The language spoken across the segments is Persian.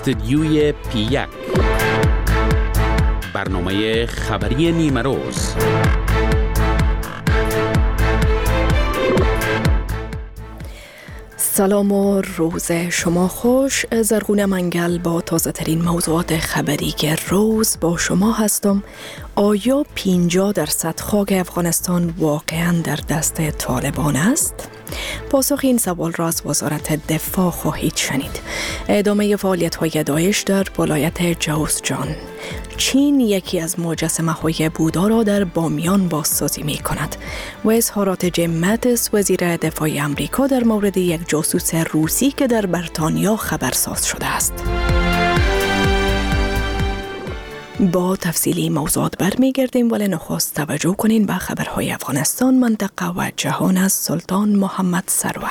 استدیوی پی1 برنامه خبری نیمه روز. سلام و روز شما خوش. زرغون منگل با تازه ترین موضوعات خبری روز با شما هستم. آیا 50% خاک افغانستان واقعا در دست طالبان است؟ پاسخ این سوال را از وزارت دفاع خواهید شنید. ادامه فعالیت‌های داعش در ولایت جوزجان. چین یکی از مجسمه‌های بودا را در بامیان بازسازی می‌کند و اظهارات جیم ماتیس وزیر دفاع آمریکا در مورد یک جاسوس روسی که در بریتانیا خبرساز شده است. با تفصیلی موضوعات برمیگردیم، ولی نخست توجه کنین به خبرهای افغانستان، منطقه و جهان از سلطان محمد سرور.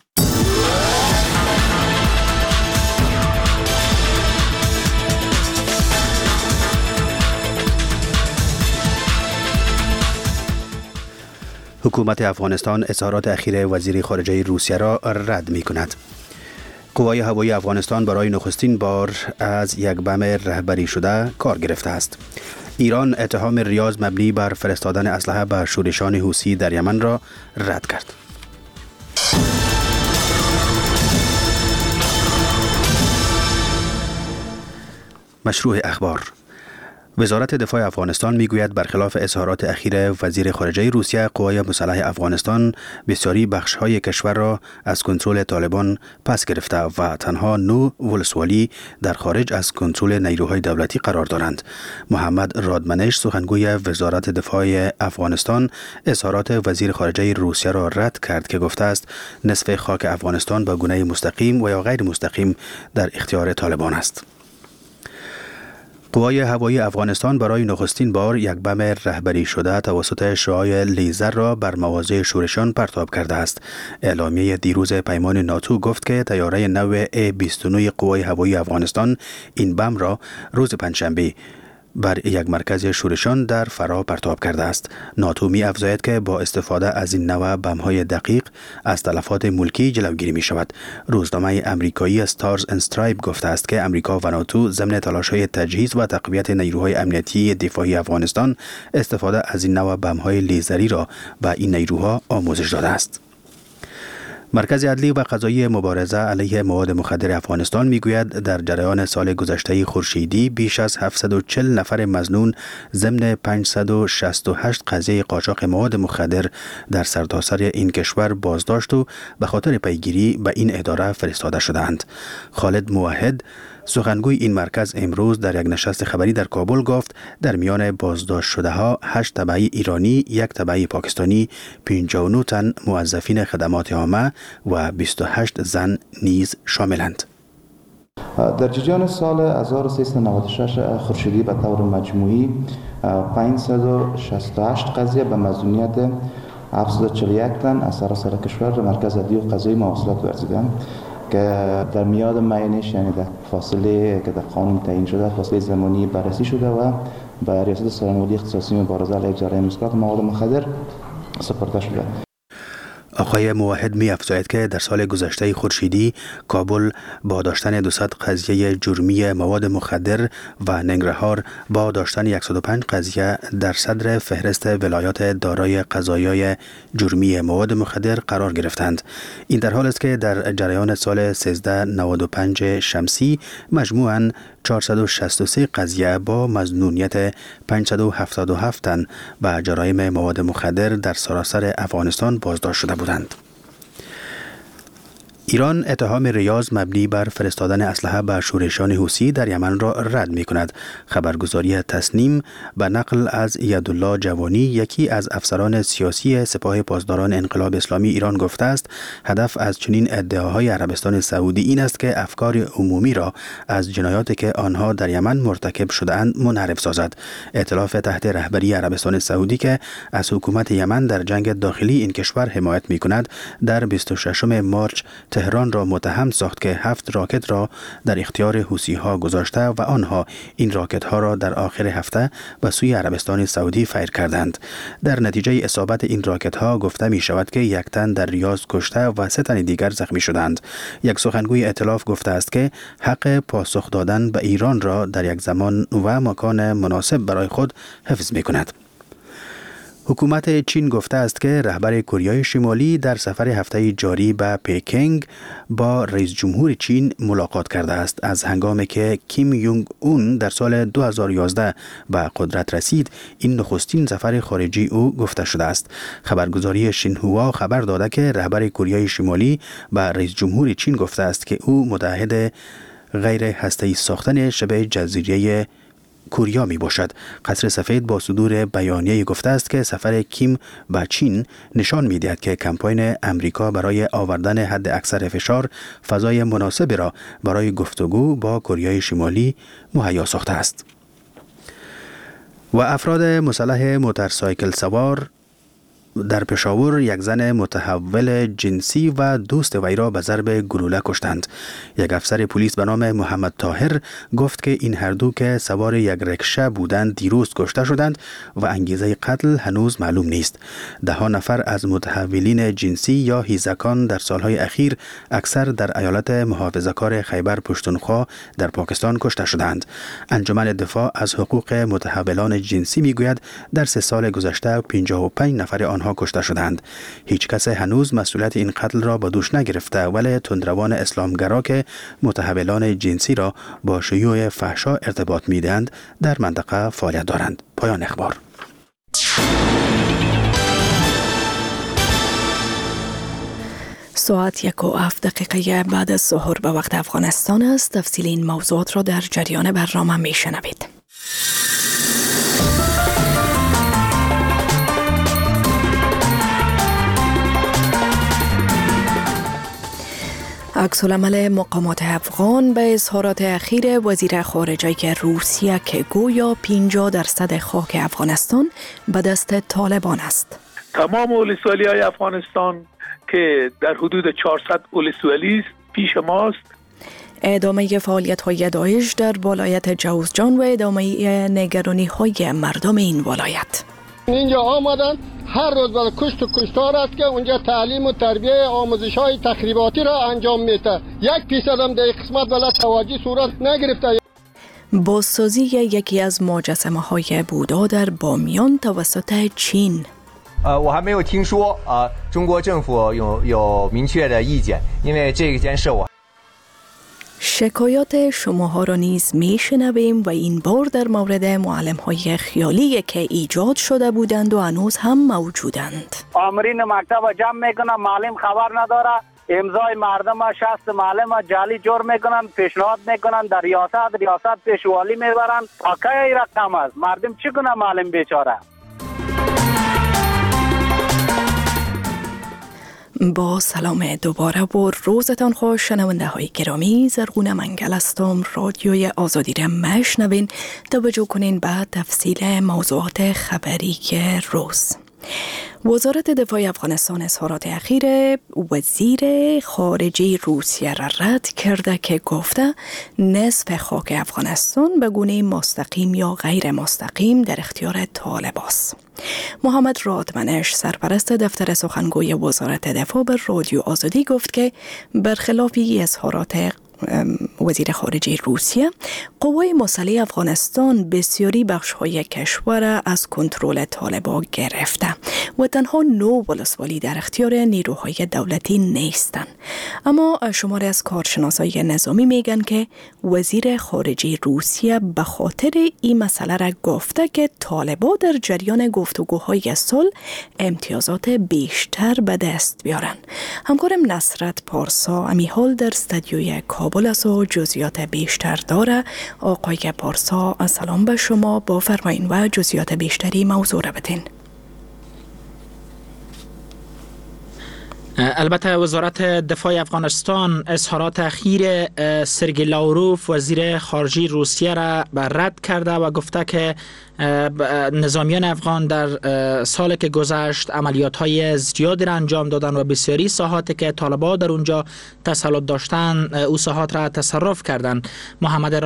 حکومت افغانستان اظهارات اخیر وزیر خارجه روسیه را رد می کند. قوای هوایی افغانستان برای نخستین بار از یک بم رهبری شده کار گرفته است. ایران اتهام ریاض مبنی بر فرستادن اسلحه به شورشان حوثی در یمن را رد کرد. مشروع اخبار. وزارت دفاع افغانستان میگوید برخلاف اظهارات اخیر وزیر خارجه روسیه، قوای مسلح افغانستان بسیاری بخش‌های کشور را از کنترل طالبان پس گرفته و تنها 9 ولسوالی در خارج از کنترل نیروهای دولتی قرار دارند. محمد رادمنش، سخنگوی وزارت دفاع افغانستان، اظهارات وزیر خارجه روسیه را رد کرد که گفته است نصف خاک افغانستان به گونه مستقیم و یا غیر مستقیم در اختیار طالبان است. قوای هوایی افغانستان برای نخستین بار یک بم رهبری شده توسط شعاع لیزر را بر مواضع شورشان پرتاب کرده است. اعلامیه دیروز پیمان ناتو گفت که طیاره نو A-29 قوای هوایی افغانستان این بم را روز پنجشنبه بر یک مرکز شورشان در فرا پرتاب کرده است. ناتو می افزاید که با استفاده از این نوع بم‌های دقیق از تلفات ملکی جلوگیری می شود. روزنامه امریکایی استارز اند استرایپ گفته است که امریکا و ناتو ضمن تلاش‌های تجهیز و تقویت نیروهای امنیتی دفاعی افغانستان استفاده از این نوع بم‌های لیزری را به این نیروها آموزش داده است. مرکز عدلی و قضایی مبارزه علیه مواد مخدر افغانستان میگوید در جریان سال گذشته خورشیدی بیش از 740 نفر مظنون ضمن 568 قضیه قاچاق مواد مخدر در سرتاسر این کشور بازداشت و به خاطر پیگیری به این اداره فرستاده شدند. خالد موحد، سخنگوی این مرکز، امروز در یک نشست خبری در کابل گفت در میان بازداشت شده ها 8 تبعی ایرانی، 1 تبعی پاکستانی، 59 تن موظفین خدمات عامه و 28 زن نیز شاملند. در جریان سال 1396 خورشیدی به طور مجموعی 568 قضیه به مظنونیت 741 تن از سراسر کشور مرکز عدلی و قضایی مواصلات ورزیدند که در میاد معینش، یعنی در فاصله که در قانون تعیین شده، فاصله زمانی بررسی شده و به ریاست سازمان اختصاصی مبارزه علیه جرایم مسکرات مواد مخدر سپرده شده. آقای موحد می افزاید که در سال گذشته خورشیدی کابل با داشتن 200 قضیه جرمی مواد مخدر و ننگرهار با داشتن 105 قضیه در صدر فهرست ولایات دارای قضایای جرمی مواد مخدر قرار گرفتند. این در حال است که در جریان سال 1395 شمسی مجموعاً 463 قضیه با مظنونیت 577 تن به جرایم مواد مخدر در سراسر افغانستان بازداشت شده بودند. ایران اتهام ریاض مبنی بر فرستادن اسلحه به شورشان حوثی در یمن را رد می کند. خبرگزاری تسنیم به نقل از یدالله جوانی، یکی از افسران سیاسی سپاه پاسداران انقلاب اسلامی ایران، گفته است هدف از چنین ادعاهای عربستان سعودی این است که افکار عمومی را از جنایاتی که آنها در یمن مرتکب شده‌اند منحرف سازد. ائتلاف تحت رهبری عربستان سعودی که از حکومت یمن در جنگ داخلی این کشور حمایت می کند، در 26 مارس تهران را متهم ساخت که 7 راکت را در اختیار حوثی‌ها گذاشته و آنها این راکت‌ها را در آخر هفته به سوی عربستان سعودی فیر کردند. در نتیجه اصابت این راکت‌ها گفته می شود که 1 تن در ریاض کشته و 3 تن دیگر زخمی شدند. یک سخنگوی ائتلاف گفته است که حق پاسخ دادن به ایران را در یک زمان و مکان مناسب برای خود حفظ می کند. حکومت چین گفته است که رهبر کره شمالی در سفر هفته جاری به پکینگ با رئیس جمهور چین ملاقات کرده است. از هنگامی که کیم یونگ اون در سال 2011 به قدرت رسید، این نخستین سفر خارجی او گفته شده است. خبرگزاری شینهوا خبر داده که رهبر کره شمالی به رئیس جمهور چین گفته است که او متحد غیر هسته‌ای ساختن شبه جزیره کوریا می باشد. قصر سفید با صدور بیانیه گفته است که سفر کیم به چین نشان می دهد که کمپاین امریکا برای آوردن حد اکثر فشار فضای مناسبی را برای گفتگو با کره شمالی مهیا ساخته است. و افراد مسلح موتورسایکل سوار در پشاور یک زن متحول جنسی و دوست وی را به ضرب گلوله کشتند. یک افسر پلیس به نام محمد طاهر گفت که این هر دو که سوار یک رکشه بودند دیروز کشته شدند و انگیزه قتل هنوز معلوم نیست. 10 نفر از متحولین جنسی یا هیزکان در سالهای اخیر اکثر در ایالت محافظه‌کار خیبر پشتونخوا در پاکستان کشته شدند. انجمن دفاع از حقوق متحولان جنسی میگوید در 3 سال گذشته 55 نفر آنها کشته شدند. هیچ کس هنوز مسئولیت این قتل را به دوش نگرفته، ولی تندروان اسلامگرا که متحولان جنسی را با شیوع فحشا ارتباط می‌دهند در منطقه فعالیت دارند. پایان اخبار. ساعت 1:07 بعد از ظهر به وقت افغانستان است. تفصیل این موضوعات را در جریان برنامه میشنوید. عکس‌العمل مقامات افغان به اظهارات اخیر وزیر خارجه روسیه که گویا 50% خاک افغانستان به دست طالبان است. تمام ولسوالی‌های افغانستان که در حدود 400 ولسوالی است پیش ماست. ادامه فعالیت‌های داعش در ولایت جوزجان و ادامه نگرانی‌های مردم این ولایت. اینجا آمدن هر روز برای کشت و کشتار است که اونجا تعلیم و تربیه آموزش‌های تخریباتی را انجام میده. 1% هم در قسمت ولی توجه صورت نگرفته. بازسازی یکی از مجسمه‌های بودا در بامیان توسط چین. 我还没有听说中国政府有明确的意见，因为这件事我 شکایات شماها را نیز میشنویم و این بار در مورد معلم‌های خیالی که ایجاد شده بودند و هنوز هم موجودند. آمرین مکتب جمع میکنن، معلم خبر نداره، امضای مردم شخص معلم جعلی جور میکنن، پیشنهاد میکنن، در ریاست پیشوالی میبرن. آقای رقم است، مردم چی کنه معلم بیچاره؟ با سلام دوباره و روزتان خوش شنونده های گرامی. زرغون منگل هستم. رادیوی آزادی را میشنوین. توجه کنین به تفصیل موضوعات خبری روز. وزارت دفاع افغانستان اظهارات اخیر وزیر خارجه روسیه را رد کرده که گفته نصف خاک افغانستان به گونه مستقیم یا غیر مستقیم در اختیار طالب است. محمد رادمنش سرپرست دفتر سخنگوی وزارت دفاع به رادیو آزادی گفت که برخلاف اظهارات وزیر خارجه روسیه، قوای مسلح افغانستان بسیاری بخش‌های کشور از کنترل طالبان گرفته و تنها 9 ولسوالی در اختیار نیروهای دولتی نیستند. اما شماری از کارشناسای نظامی میگن که وزیر خارجه روسیه به خاطر این مسئله را گفته که طالبان در جریان گفتگوهای صلح امتیازات بیشتر به دست بیارن. همکارم نصرت پارسا امیحال در استودیوی کابل است و جزئیات بیشتر داره. آقای پارسا سلام به شما، با فرمایین و جزئیات بیشتری موضوع را بتین. البته وزارت دفاع افغانستان اظهارات اخیر سرگئی لاوروف وزیر خارجه روسیه را رد کرده و گفته که نظامیان افغان در سال که گذشت عملیات‌های زیادی را انجام دادن و بسیاری ساحاتی که طالبان در اونجا تسلط داشتن او ساحات را تصرف کردند. محمد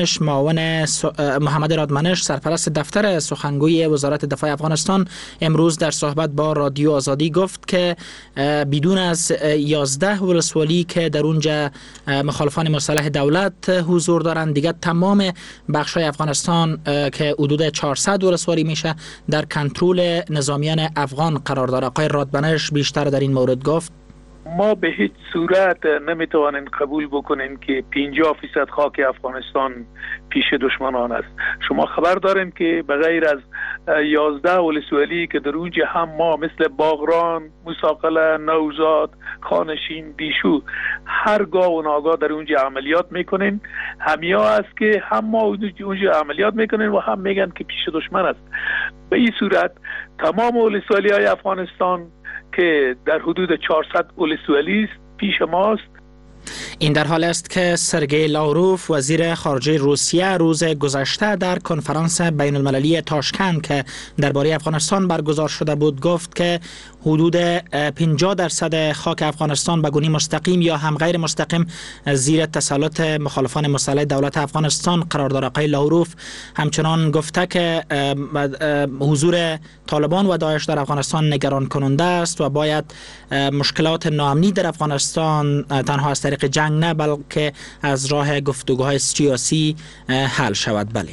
رادمنش سرپرست دفتر سخنگوی وزارت دفاع افغانستان امروز در صحبت با رادیو آزادی گفت که بدون از 11 ولسوالی که در اونجا مخالفان مسلح دولت حضور دارند، دیگر تمام بخش‌های افغانستان که حدود 400 ولسوالی میشه در کنترل نظامیان افغان قرار داره. آقای رادمنش بیشتر در این مورد گفت ما به هیچ صورت نمیتوانیم قبول بکنیم که 50% خاک افغانستان پیش دشمنان است. شما خبر دارین که بغیر از 11 ولسوالی که در اونجا هم ما مثل باغران، موساقله، نوزاد، خانشین، دیشو هر گاه و ناگاه در اونجا عملیات میکنیم. همیا است که هم ما اونجا عملیات میکنیم و هم میگن که پیش دشمن است. به این صورت تمام ولسوالی های افغانستان که در حدود 400 ولسوالی است پیش ماست. این در حال است که سرگئی لاوروف وزیر خارجه روسیه روز گذشته در کنفرانس بین المللی تاشکند که درباره افغانستان برگزار شده بود گفت که حدود 50% خاک افغانستان به گونه مستقیم یا هم غیر مستقیم زیر تسلط مخالفان مسلح دولت افغانستان قرار دارد. آقای لاوروف همچنان گفته که حضور طالبان و داعش در افغانستان نگران کننده است و باید مشکلات ناامنی در افغانستان تنها از طریق جنگ نه بلکه از راه گفتگوهای سیاسی حل شود. بله،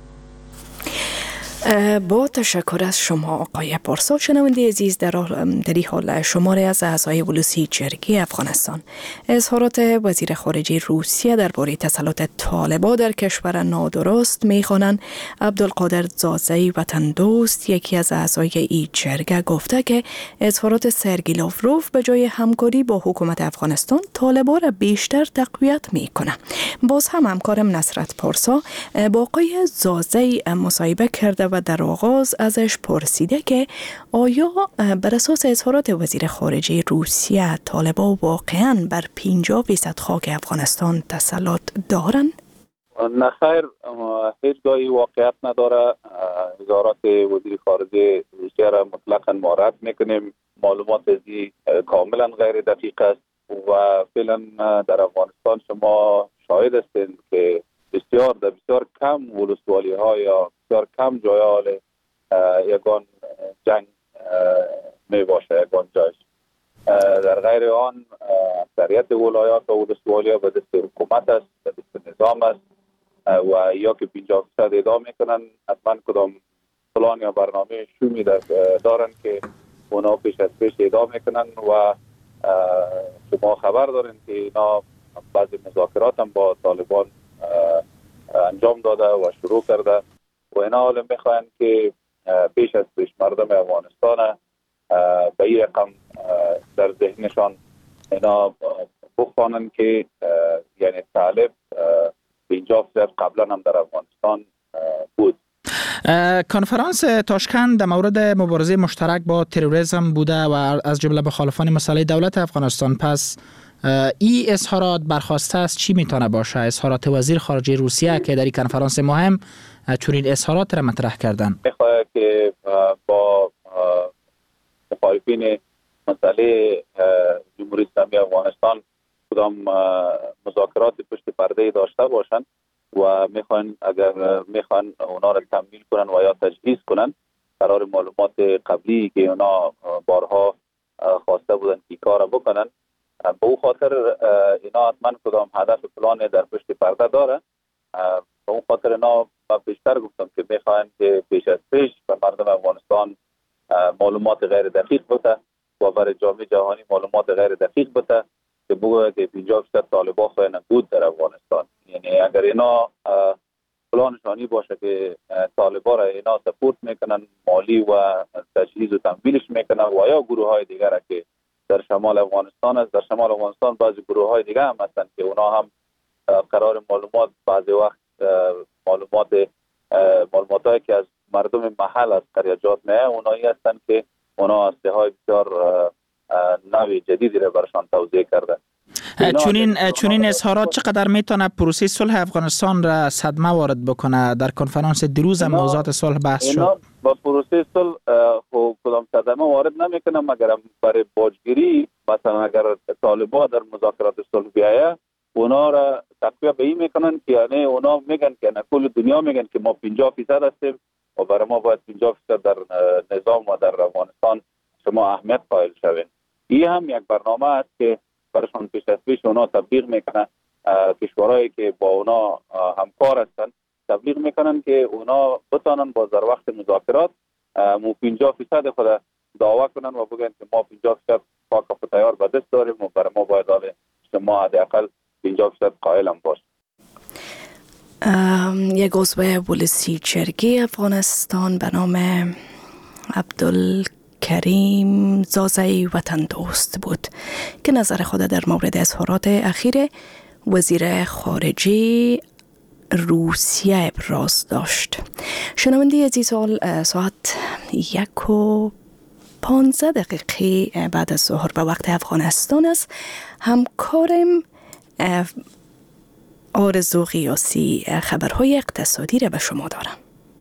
با تشکر از شما آقای پارسا. شنونده عزیز، در این حال شماره از اعضای ولوسی جرگه افغانستان اظهارات وزیر خارجه روسیه درباره تسلط طالبان در کشور نادرست می‌خوانند. عبدالقادر زازی وطن دوست یکی از اعضای این جرگه گفته که اظهارات سرگئی لاوروف به جای همکاری با حکومت افغانستان طالبان را بیشتر تقویت می‌کنه. باز هم همکارم نصرت پارسا با آقای زازی مصاحبه کرده و در آغاز ازش پرسیده که آیا بر اساس اظهارات وزیر خارجه روسیه طالبان واقعاً بر 50% خاک افغانستان تسلط دارن؟ نه خیر، هیچ جایی واقعیت نداره. اظهارات وزیر خارجه روسیه را مطلقاً ما رد میکنیم. معلومات ازی کاملا غیر دقیق است و فعلا در افغانستان شما شاهد هستید که بسیار کم ولسوالی ها یا بسیار کم جایال یگان جنگ می باشه، یگان جایش. در غیر آن اکثریت ولایات و ولسوالی ها به دست حکومت است، به دست نظام است و یا که 50% ادعا میکنن حتما کدام پلان یا برنامه شومی دارن که اونا پیش از پیش ادعا میکنن و شما خبر دارین که اینا بعضی مذاکرات هم با طالبان انجام داده و شروع کرده و اینا حالا میخواین که پیش از پیش مردم افغانستان به این رقم در ذهنشان اینا بخوانن که یعنی طالب 50% قبلا هم در افغانستان بود. کنفرانس تاشکند در مورد مبارزه مشترک با تروریسم بوده و از جمله مخالفان مسلح دولت افغانستان. پس این اظهارات برخواسته است چی میتونه باشه؟ اظهارات وزیر خارجه روسیه که در این کنفرانس مهم چنین اظهارات را مطرح کردن. میخواد که با مخالفین مسئله جمهوری اسلامی افغانستان کدام مذاکرات پشت پرده داشته باشند و اگر میخوان اونا را تمویل کنن و یا تجهیز کنن قرار معلومات قبلی که اونا بارها خواسته بودن که کار بکنن. به او خاطر اینا حتما کدام هدف پلان در پشت پرده داره. به اون خاطر اینا بیشتر گفتم که میخواین که پیش از پیش به مردم افغانستان معلومات غیر دقیق بده و برای جامعه جهانی معلومات غیر دقیق بده که بگوید که 50% طالبان خواهند بود در افغانستان. یعنی اگر اینا پلانشانی باشه که طالبان را اینا سپورت میکنن مالی و تجهیز و تمویلش میکنن و یا گروه های دیگر که در شمال افغانستان است. در شمال افغانستان بعضی گروه های دیگه هم هستن که اونا هم قرار معلومات بعضی وقت معلومات که از مردم محل از قریجات نه اونایی هستن که اونا اسلحه‌های بسیار نوی جدیدی را برشان توزیع کرده. چونین اظهارات چقدر میتونه پروسه صلح افغانستان را صدمه وارد بکنه؟ در کنفرانس دیروز موضوعات صلح بحث شد. با پروسه صلح کدام صدمه وارد نمیکنه مگر برای باجگیری. مثلا اگر طالبان در مذاکرات صلح بیایه اونا را تقویه به این میکنن که یعنی اونا میگن که نه کل دنیا میگن که ما 50% هستیم و برای ما باید 50% در نظام و در افغانستان شما اهمیت قائل شوین. این هم یک برنامه است که برایشان پیش از پیش اونا تبلیغ میکنن. کشورهایی که با اونا همکار هستن تبلیغ میکنن که اونا بتانن باز در وقت مذاکرات 50% خود دعوا کنن و بگن که ما 50% پاک و تیار به دست داریم و برای ما باید شما حداقل 50% قائل هم باش. یک عضو بولسی چرگی افغانستان به نام عبدالکریم زازی وطن دوست بود که نظر خود در مورد اظهارات اخیر وزیر خارجه روسیه ابراز داشت. شنونده عزیز، ساعت 1:15 بعد از ظهر به وقت افغانستان است. همکارم آرزو قیاسی خبرهای اقتصادی را به شما دارم.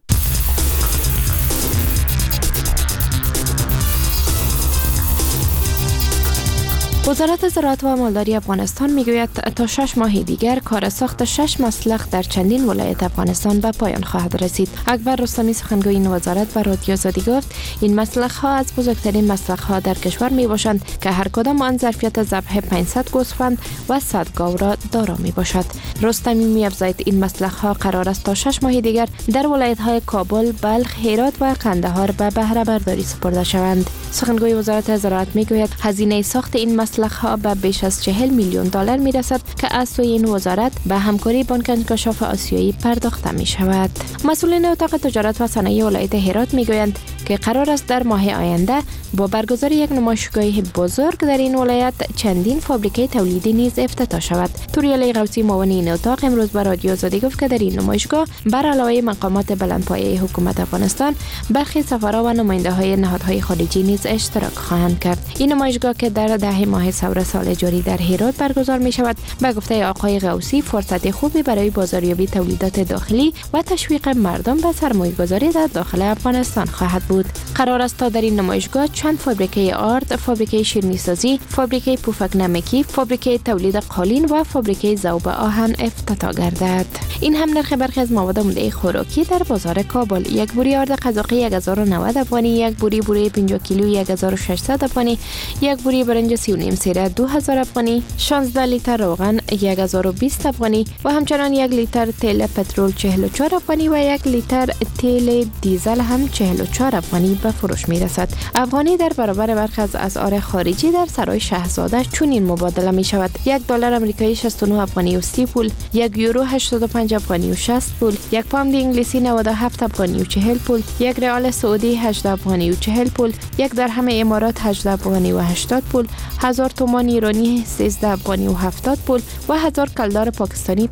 وزارت زراعت و مالداری افغانستان میگوید تا 6 ماه دیگر کار ساخت 6 مسلخ در چندین ولایت افغانستان به پایان خواهد رسید. اکبر رستمی سخنگوی این وزارت به رادیو آزادی گفت این مسلخ ها از بزرگترین مسلخ ها در کشور می باشند که هر کدام آن ظرفیت ذبح 500 گوسفند و 100 گاو را دارا می باشد. رستمی می افزاید این مسلخ ها قرار است تا 6 ماه دیگر در ولایت های کابل، بلخ، هرات و قندهار به بهره برداری سپرده شوند. سخنگوی وزارت زراعت میگوید هزینه ساخت این مسلخ ها به بیش از 40 میلیون دلار می رسد که از سوی این وزارت به همکاری بانک انکشاف آسیایی پرداخته می شود. مسئولین اتاق تجارت و صنایع ولایت هرات می گویند که قرار است در ماه آینده با برگزاری یک نمایشگاه بزرگ در این ولایت چندین فابریکه تولیدی نیز افتتاح شود. توریالی غوثی معاون این اتاق امروز به رادیو آزادی گفت که در این نمایشگاه بر علاوه مقامات بلندپایه حکومت افغانستان برخی سفرا و نماینده های نهادهای خارجی نیز اشتراک خواهند کرد. این نمایشگاه که در 10 ماه ثور سال جاری در هرات برگزار می شود، به گفته آقای غوثی فرصت خوبی برای بازاریابی تولیدات داخلی و تشویق مردم به سرمایه‌گذاری در داخل افغانستان خواهد بود. قرار است تا در این نمایشگاه چند فابریکه آرد، فابریکه شیرینی‌سازی، فابریکه پوفک نمکی، فابریکه تولید قالین و فابریکه ذوب آهن افتتاح گردد. این هم نرخ برخی از مواد عمده خوراکی در بازار کابل: یک بوری آرد قزاقی 1090 افغانی، یک بوری 50 کیلو 1600 افغانی، یک بوری برنج 39 سیره 2000 افغانی، 16 لیتر روغن 1020 افغانی و همچنان 1 لیتر تیل پترول 44 افغانی و 1 لیتر تیل دیزل هم 44 افغانی به فروش می رسد. افغانی در برابر برخی از اسعار خارجی در سرای شاهزاده چنین مبادله می شود: 1 دلار آمریکایی 69 افغانی و 30 پول، 1 یورو 85 افغانی و 60 پول، 1 پوند انگلیسی 97 افغانی و 40 پول، 1 ریال سعودی 18 افغانی و 40 پول، 1 درهم امارات 18 افغانی و 80 پول، 1000 تومان ایرانی 13 افغانی و 70 پول و 1000 کلدار پاکستانی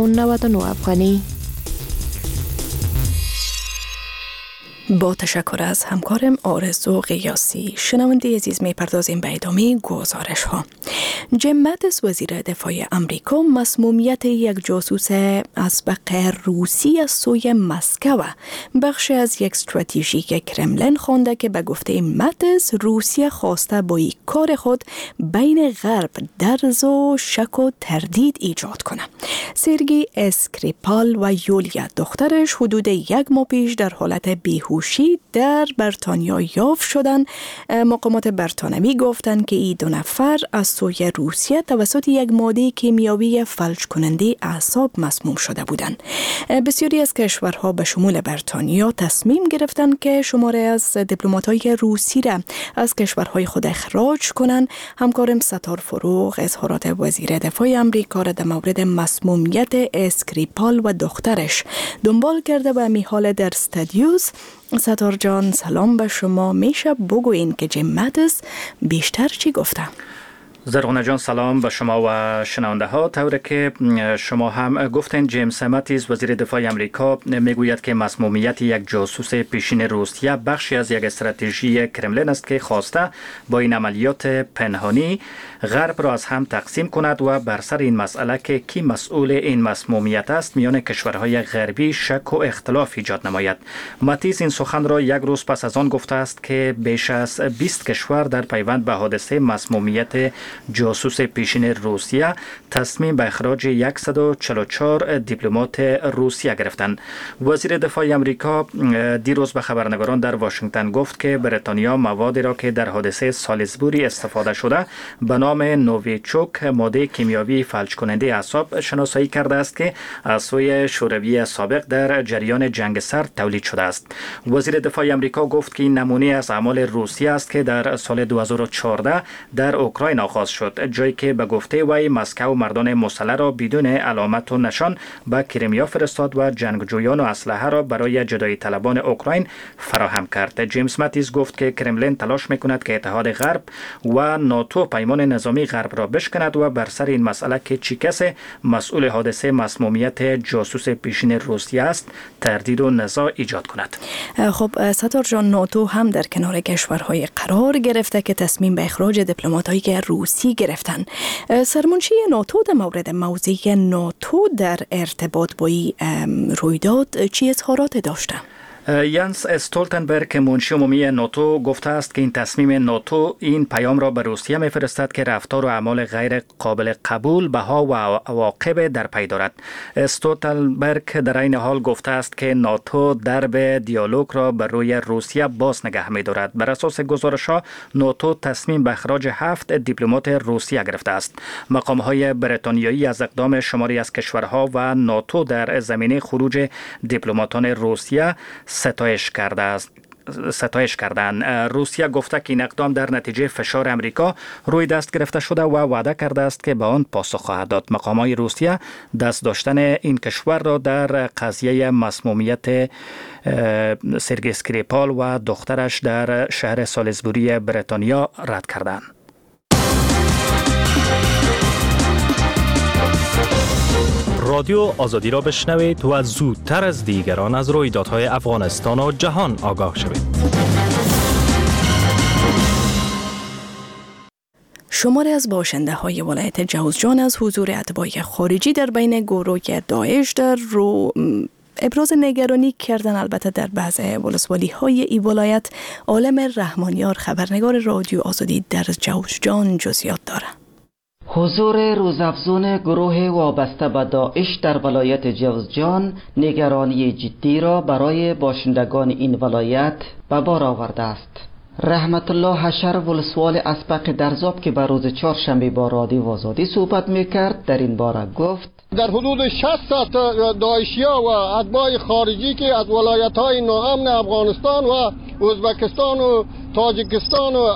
599 افغانی. با تشکر از همکارم آرزو قیاسی. شنونده عزیز، میپردازیم به ادامه گزارش ها. جیم ماتیس وزیر دفاع امریکا مسمومیت یک جاسوس ازبق روسی از سوی مسکو بخشی از یک استراتژی که کرملین خوانده که به گفته ماتیس روسیه خواسته با این کار خود بین غرب درز و شک و تردید ایجاد کنه. سرگی اسکریپال و یولیا دخترش حدود 1 ماه پیش در حالت بیهوشی در بریتانیا یافت شدند. مقامات بریتانیایی گفتند که این 2 نفر از سوی روسیه توسط یک ماده کیمیایی فلج کننده اعصاب مسموم شده بودند. بسیاری از کشورها به شمول بریتانیا تصمیم گرفتند که شماره از دیپلمات‌های روسی را از کشورهای خود اخراج کنند. همکارم ستار فروغ اظهارات وزیر دفاع امریکا را در مورد مسمومیت اسکریپال و دخترش دنبال کرده و میحال در استادیوس. ستار جان سلام به شما. میشه بگوین که جیم ماتیس بیشتر چی گفته؟ زرغونه جان سلام به شما و شنونده ها. طوری که شما هم گفتین، جیمز ماتیس وزیر دفاع امریکا میگوید که مسمومیت یک جاسوس پیشین روسیه بخشی از یک استراتژی کرملین است که خواسته با این عملیات پنهانی غرب را از هم تقسیم کند و بر سر این مسئله که کی مسئول این مسمومیت است میان کشورهای غربی شک و اختلاف ایجاد نماید. ماتیس این سخن را یک روز پس از آن گفته است که بیش از 20 کشور در پیوند به حادثه مسمومیت جاسوس پیشین روسیه تصمیم به اخراج 144 دیپلمات روسیه گرفتند. وزیر دفاع امریکا دیروز به خبرنگاران در واشنگتن گفت که بریتانیا موادی را که در حادثه سالیزبوری استفاده شده به نام نوویچوک، ماده کیمیاوی فلج کننده اعصاب، شناسایی کرده است که از سوی شوروی سابق در جریان جنگ سرد تولید شده است. وزیر دفاع امریکا گفت که این نمونه از اعمال روسیه است که در سال 2014 در اوکراین آغاز شد، جایی که به گفته وی مسکو مردان مسلح را بدون علامت و نشان به کریمیا فرستاد و جنگجویان و اسلحه را برای جدایی طلبان اوکراین فراهم کرد. جیمز ماتیس گفت که کرملین تلاش میکند که اتحاد غرب و ناتو پیمان نظامی غرب را بشکند و بر سر این مسئله که چی کس مسئول حادثه مسمومیت جاسوس پیشین روسیه است تردید و نزاع ایجاد کند. خب ستار جان، ناتو هم در کنار کشورهای قرار گرفته که تصمیم به اخراج دیپلمات‌های روسی گرفتن. سرمنشی ناتو در مورد موضوع ناتو در ارتباط با این رویداد چی اظهارات داشته؟ یانس استولتنبرگ، منشی عمومی ناتو، گفته است که این تصمیم ناتو این پیام را به روسیه می‌فرستد که رفتار و اعمال غیر قابل قبول بها و عواقب در پی دارد. استولتنبرگ در این حال گفته است که ناتو درب دیالوگ را بر روی روسیه باز نگه می‌دارد. بر اساس گزارش‌ها ناتو تصمیم به اخراج 7 دیپلمات روسیه گرفته است. مقام‌های بریتانیایی از اقدام شماری از کشورها و ناتو در زمینه خروج دیپلماتان روسیه ستایش کردند. روسیه گفته که این اقدام در نتیجه فشار امریکا روی دست گرفته شده و وعده کرده است که به آن پاسخ خواهد داد. مقامات روسیه دست داشتن این کشور را در قضیه مسمومیت سرگئی اسکریپال و دخترش در شهر سالیزبوری بریتانیا رد کردند. رادیو آزادی را بشنوید و زودتر از دیگران از رویدادهای افغانستان و جهان آگاه شوید. شماری از باشنده های ولایت جوزجان از حضور اتباع خارجی در بین گروه داعش در رو ابراز نگرانی کردن. البته در بعض ولسوالی های این ولایت عالم رحمانیار، خبرنگار رادیو آزادی در جوزجان، جزئیات داره. حضور روزافزون گروه وابسته به داعش در ولایت جوزجان نگرانی جدی را برای باشندگان این ولایت به بار آورده است. رحمت الله حشر، ولسوال اسبق درزاب که به روز چهارشنبه با رادیو آزادی صحبت میکرد، در این باره گفت در حدود 60 داعشیا و اتباع خارجی که از ولایت‌های ناامن افغانستان و ازبکستان و تاجیکستان و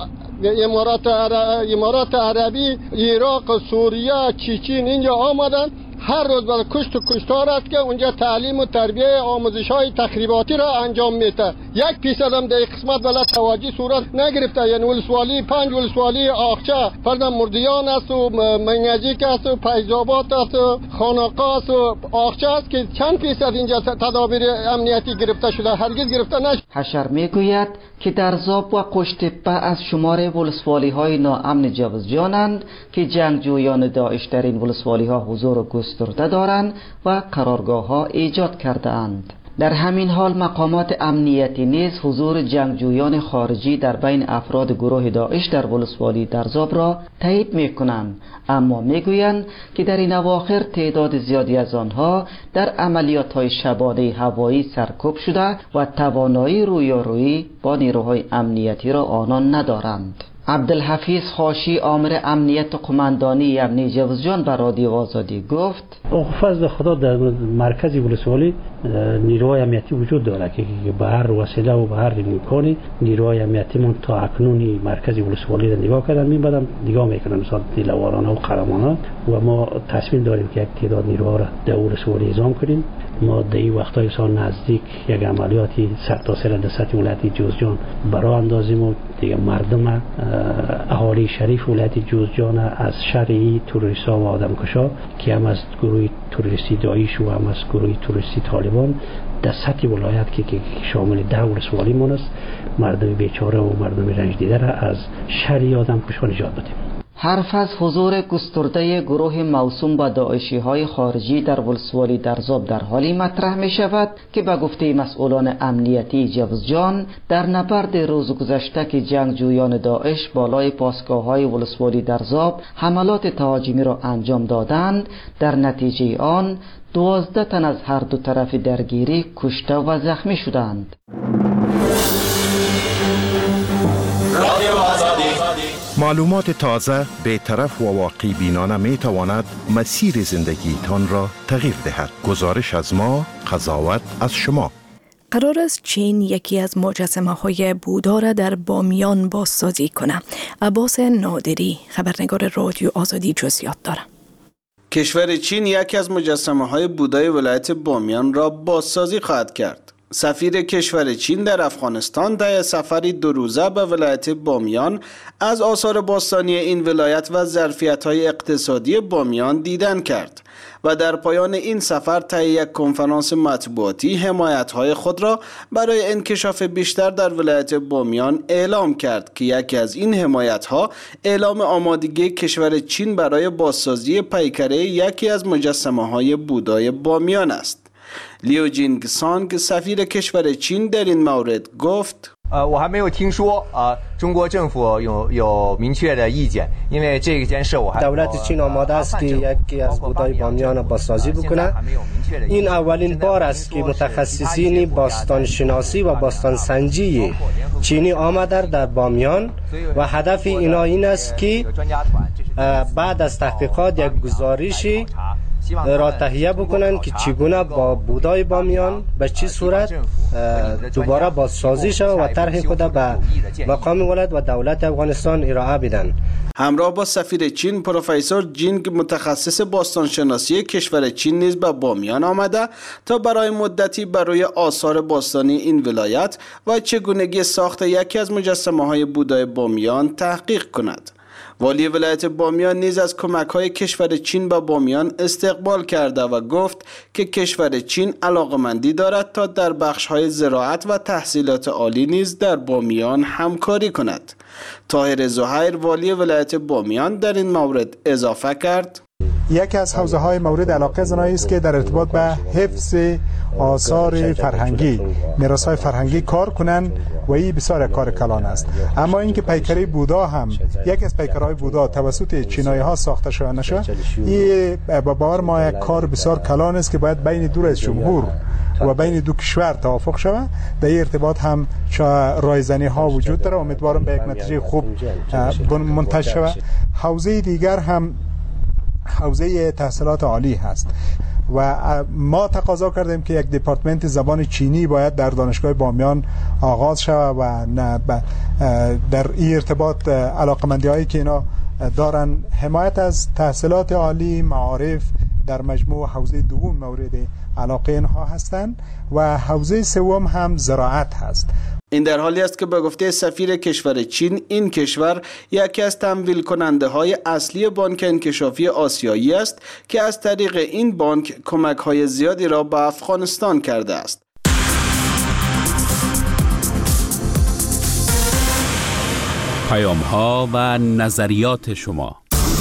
امارات عربی، عراق، سوریه، چچن اینجا آمدن. هر روز برای کشت و کشتار است که اونجا تعلیم و تربیه آموزش های تخریباتی را انجام میده. 1% هم در قسمت بلد توجه صورت نگرفته. یعنی ولسوالی 5 ولسوالی آخچه، فرضاً مردیان است و منیجیک است و پیزابات است و خانقاه است و آخچه است که چند فیصد اینجا تدابیر امنیتی گرفته شده، هرگز گرفته نشد. حشر میگوید که درزاب و قشتپه از شمار ولسوالی های ناامن جوزجانند که جنگجویان داعش در این ولسوالی ها حضور گسترده دارند و قرارگاه ها ایجاد کرده اند. در همین حال مقامات امنیتی نیز حضور جنگجویان خارجی در بین افراد گروه داعش در ولسوالی درزاب را تایید میکنند، اما میگویند که در این اواخر تعداد زیادی از آنها در عملیات‌های شبانه هوایی سرکوب شده و توانایی رویارویی با نیروهای امنیتی را آنان ندارند. عبدالحفیظ خاشی، آمر امنیت قماندانی امنی جوزجان به رادیو آزادی گفت فضل خدا در مرکز ولسوالی نیروهای امنیتی وجود داره که به هر وسیله و به هر امکانی نیروهای امنیتی من تا اکنون مرکز ولسوالی را نگاه کردن، میبادم نگاه میکنن، مثلا دیلوارانه و قهرمانان، و ما تصمیم داریم که یک تعداد نیروها را در ولسوالی اعزام کنیم ما در این وقتای بسیار نزدیک یک عملیاتی سرتاسر در سطح ولایت جوزجان برای اندازیم و دیگه مردم اهالی شریف ولایت جوزجان از شر تروریست‌ها و آدمکشا که هم از گروه تروریستی داعش و هم از گروه تروریستی طالبان در سطح ولایت که شامل 10 ولسوالی مون است، مردم بیچاره و مردم رنج دیده را از شر آدمکشا نجات بدیم. حرف از حضور گسترده گروه موسوم به داعشی های خارجی در ولسوالی درزاب در حالی مطرح می شود که به گفته مسئولان امنیتی جوزجان در نبرد روز گذشته که جنگجویان داعش بالای پاسگاه های ولسوالی درزاب حملات تهاجمی را انجام دادند، در نتیجه آن 12 تن از هر دو طرف درگیری کشته و زخمی شدند. معلومات تازه بی‌طرف و واقعی بینانه می تواند مسیر زندگیتان را تغییر دهد. گزارش از ما، قضاوت از شما. قرار است چین یکی از مجسمه های بودا را در بامیان بازسازی کنه. عباس نادری، خبرنگار رادیو آزادی، جزئیات داره. کشور چین یکی از مجسمه های بودای ولایت بامیان را بازسازی خواهد کرد. سفیر کشور چین در افغانستان طی سفری 2 روزه به ولایت بامیان از آثار باستانی این ولایت و ظرفیت‌های اقتصادی بامیان دیدن کرد و در پایان این سفر طی یک کنفرانس مطبوعاتی حمایت‌های خود را برای انکشاف بیشتر در ولایت بامیان اعلام کرد که یکی از این حمایت‌ها اعلام آمادگی کشور چین برای بازسازی پیکره یکی از مجسمه‌های بودای بامیان است. لیو جینگ سانگ، سفیر کشور چین، در این مورد گفت: 我还没有听说中国政府有明确的意见，因为这件事我还 دولت چین آماده است که یکی از بودای بامیان بازسازی بکنه. این اولین بار است که متخصصین باستانشناسی و باستانسنجی چینی آمده در بامیان و هدف اینا این است که بعد از تحقیقات یک گزارشی را تهیه بکنن که چگونه با بودای بامیان به چه صورت دوباره بازسازی شود و طرح خود به مقام ولایت و دولت افغانستان ارائه بدن. همراه با سفیر چین، پروفسور جینگ، متخصص باستانشناسی کشور چین، نیز به بامیان آمده تا برای مدتی برای آثار باستانی این ولایت و چگونگی ساخت یکی از مجسمه‌های بودای بامیان تحقیق کند. والی ولایت بامیان نیز از کمک‌های کشور چین به بامیان استقبال کرده و گفت که کشور چین علاقمندی دارد تا در بخش‌های زراعت و تحصیلات عالی نیز در بامیان همکاری کند. طاهر زهیر، والی ولایت بامیان، در این مورد اضافه کرد: یکی از حوزه‌های مورد علاقه زنایی است که در ارتباط به حفظ آثار فرهنگی، میراث‌های فرهنگی کار کنند و این بسیار کار کلان است. اما اینکه پیکره بودا هم یکی از پیکرهای بودا توسط چینایی‌ها ساخته شده نشه، این با باور ما یک کار بسیار کلان است که باید بین دو رئیس جمهور و بین دو کشور توافق شود. در این ارتباط هم رایزنی‌ها وجود داره. امیدوارم به یک نتیجه خوب منتهی شود. حوزه دیگر هم حوزه تحصیلات عالی هست و ما تقاضا کردیم که یک دپارتمنت زبان چینی باید در دانشگاه بامیان آغاز شود و در این ارتباط علاقمندی هایی که اینا دارن حمایت از تحصیلات عالی، معارف در مجموع حوزه دوم مورد علاقه اینها هستند و حوزه سوم هم زراعت هست. این در حالی است که به گفته سفیر کشور چین، این کشور یکی از تمویل کننده های اصلی بانک انکشافی آسیایی است که از طریق این بانک کمک های زیادی را به افغانستان کرده است. پیام ها و نظریات شما.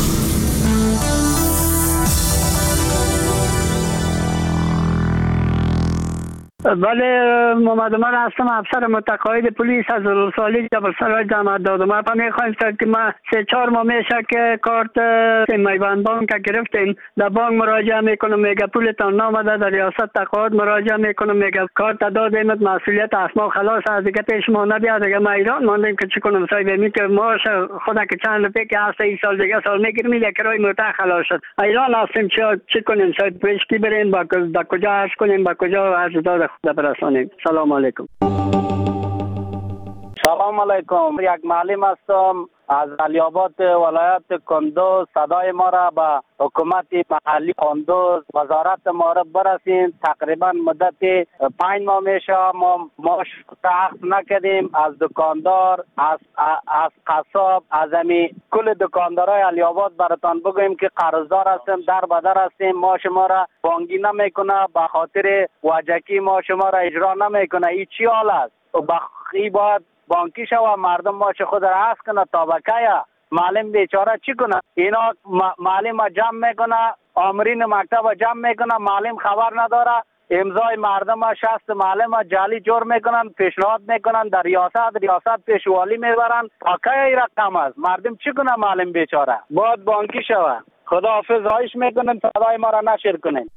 بله، محمد عمر هستم، افسر متقاعد پلیس از ولسوالی جبلسرای جامعه دادم. ما میخوایم که ما 3-4 ماه میشه که کارت میبند بانک گرفتیم، در بانک مراجعه میکنم، میگه پولتان نامده، در ریاست تقاعد مراجعه میکنم، میگه کارت دادیم، مسئولیت اسما خلاص از دیگه پیش ما نبیاد. دیگه ما ایران ماندیم که چی کنم صاحب، می که ماش خدا که چند روپیه که هست این سال دیگه سال میگیریم، میگه کرای موتر خلاص شد. ایران هستیم، چی کنیم صاحب؟ پیش کی بریم، با کجا عرض کنیم، با کجا عرض داد خدا برسانیم. سلام علیکم. سلام علیکم. یک معلم هستم از علی‌آباد ولایت کندوز. صدای ما را به حکومت محلی کندوز وزارت ما را برسین. تقریبا مدت 5 ماه میشه ما عقد نکردیم از دکاندار، از قصاب، از کل دکاندارای علی‌آباد براتان بگویم که قرضدار هستیم، در بدر هستیم. ما شما را بانگی نمیکنه، به خاطر وجکی ما شما را اجرا نمیکنه. این چی حال است؟ بخی باید بانکی شو مردم ما چه خود را عکس کنه تا بکایا معلم بیچاره چی کنه؟ اینا معلم جمع میکنه، آمرین مکتب جمع میکنه، معلم خبر نداره، امضای مردم شست معلم جعلی جور میکنن، پیشنهاد میکنن، در ریاست پیشوالی میبرن. تا کی این رقم است؟ مردم چی کنه؟ معلم بیچاره باید بانکی شوه. خداحافظ، خواهش میکنم صدای ما را نشر کنین.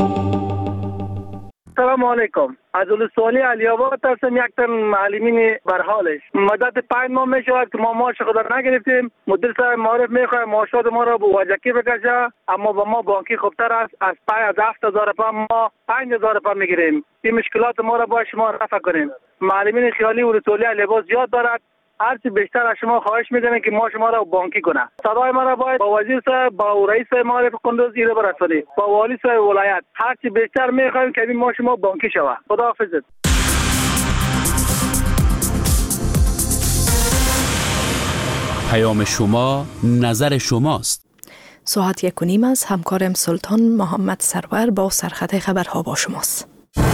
سلام علیکم. از ولسوالی علی‌آباد هستم. یک تن معلمین برحالش مدت 5 ماه میشود که ما معاش خود را نگرفتیم. مدیر صاحب معرف میخواد معاشات ما را به وجکی بکشه، اما با ما بانکی خوبتر است. از 7,000 پا ما 5,000 پا میگیریم. این مشکلات ما را با شما رفع کنیم. معلمین خیالی ولسوالی علی‌آباد زیاد دارد. هرچی بیشتر از شما خواهش میکنم که ما شما را بانکی کنه. صدای ما را باید با وزیر صاحب، با رئیس معارف کندوز ایره برسونید، با والی صاحب ولایت. هرچی بیشتر میخوایم که ما شما بانکی شوه. خداحافظ. پیام شما نظر شماست. ساعت 1:30 است. همکارم سلطان محمد سرور با سرخط خبرها با شماست.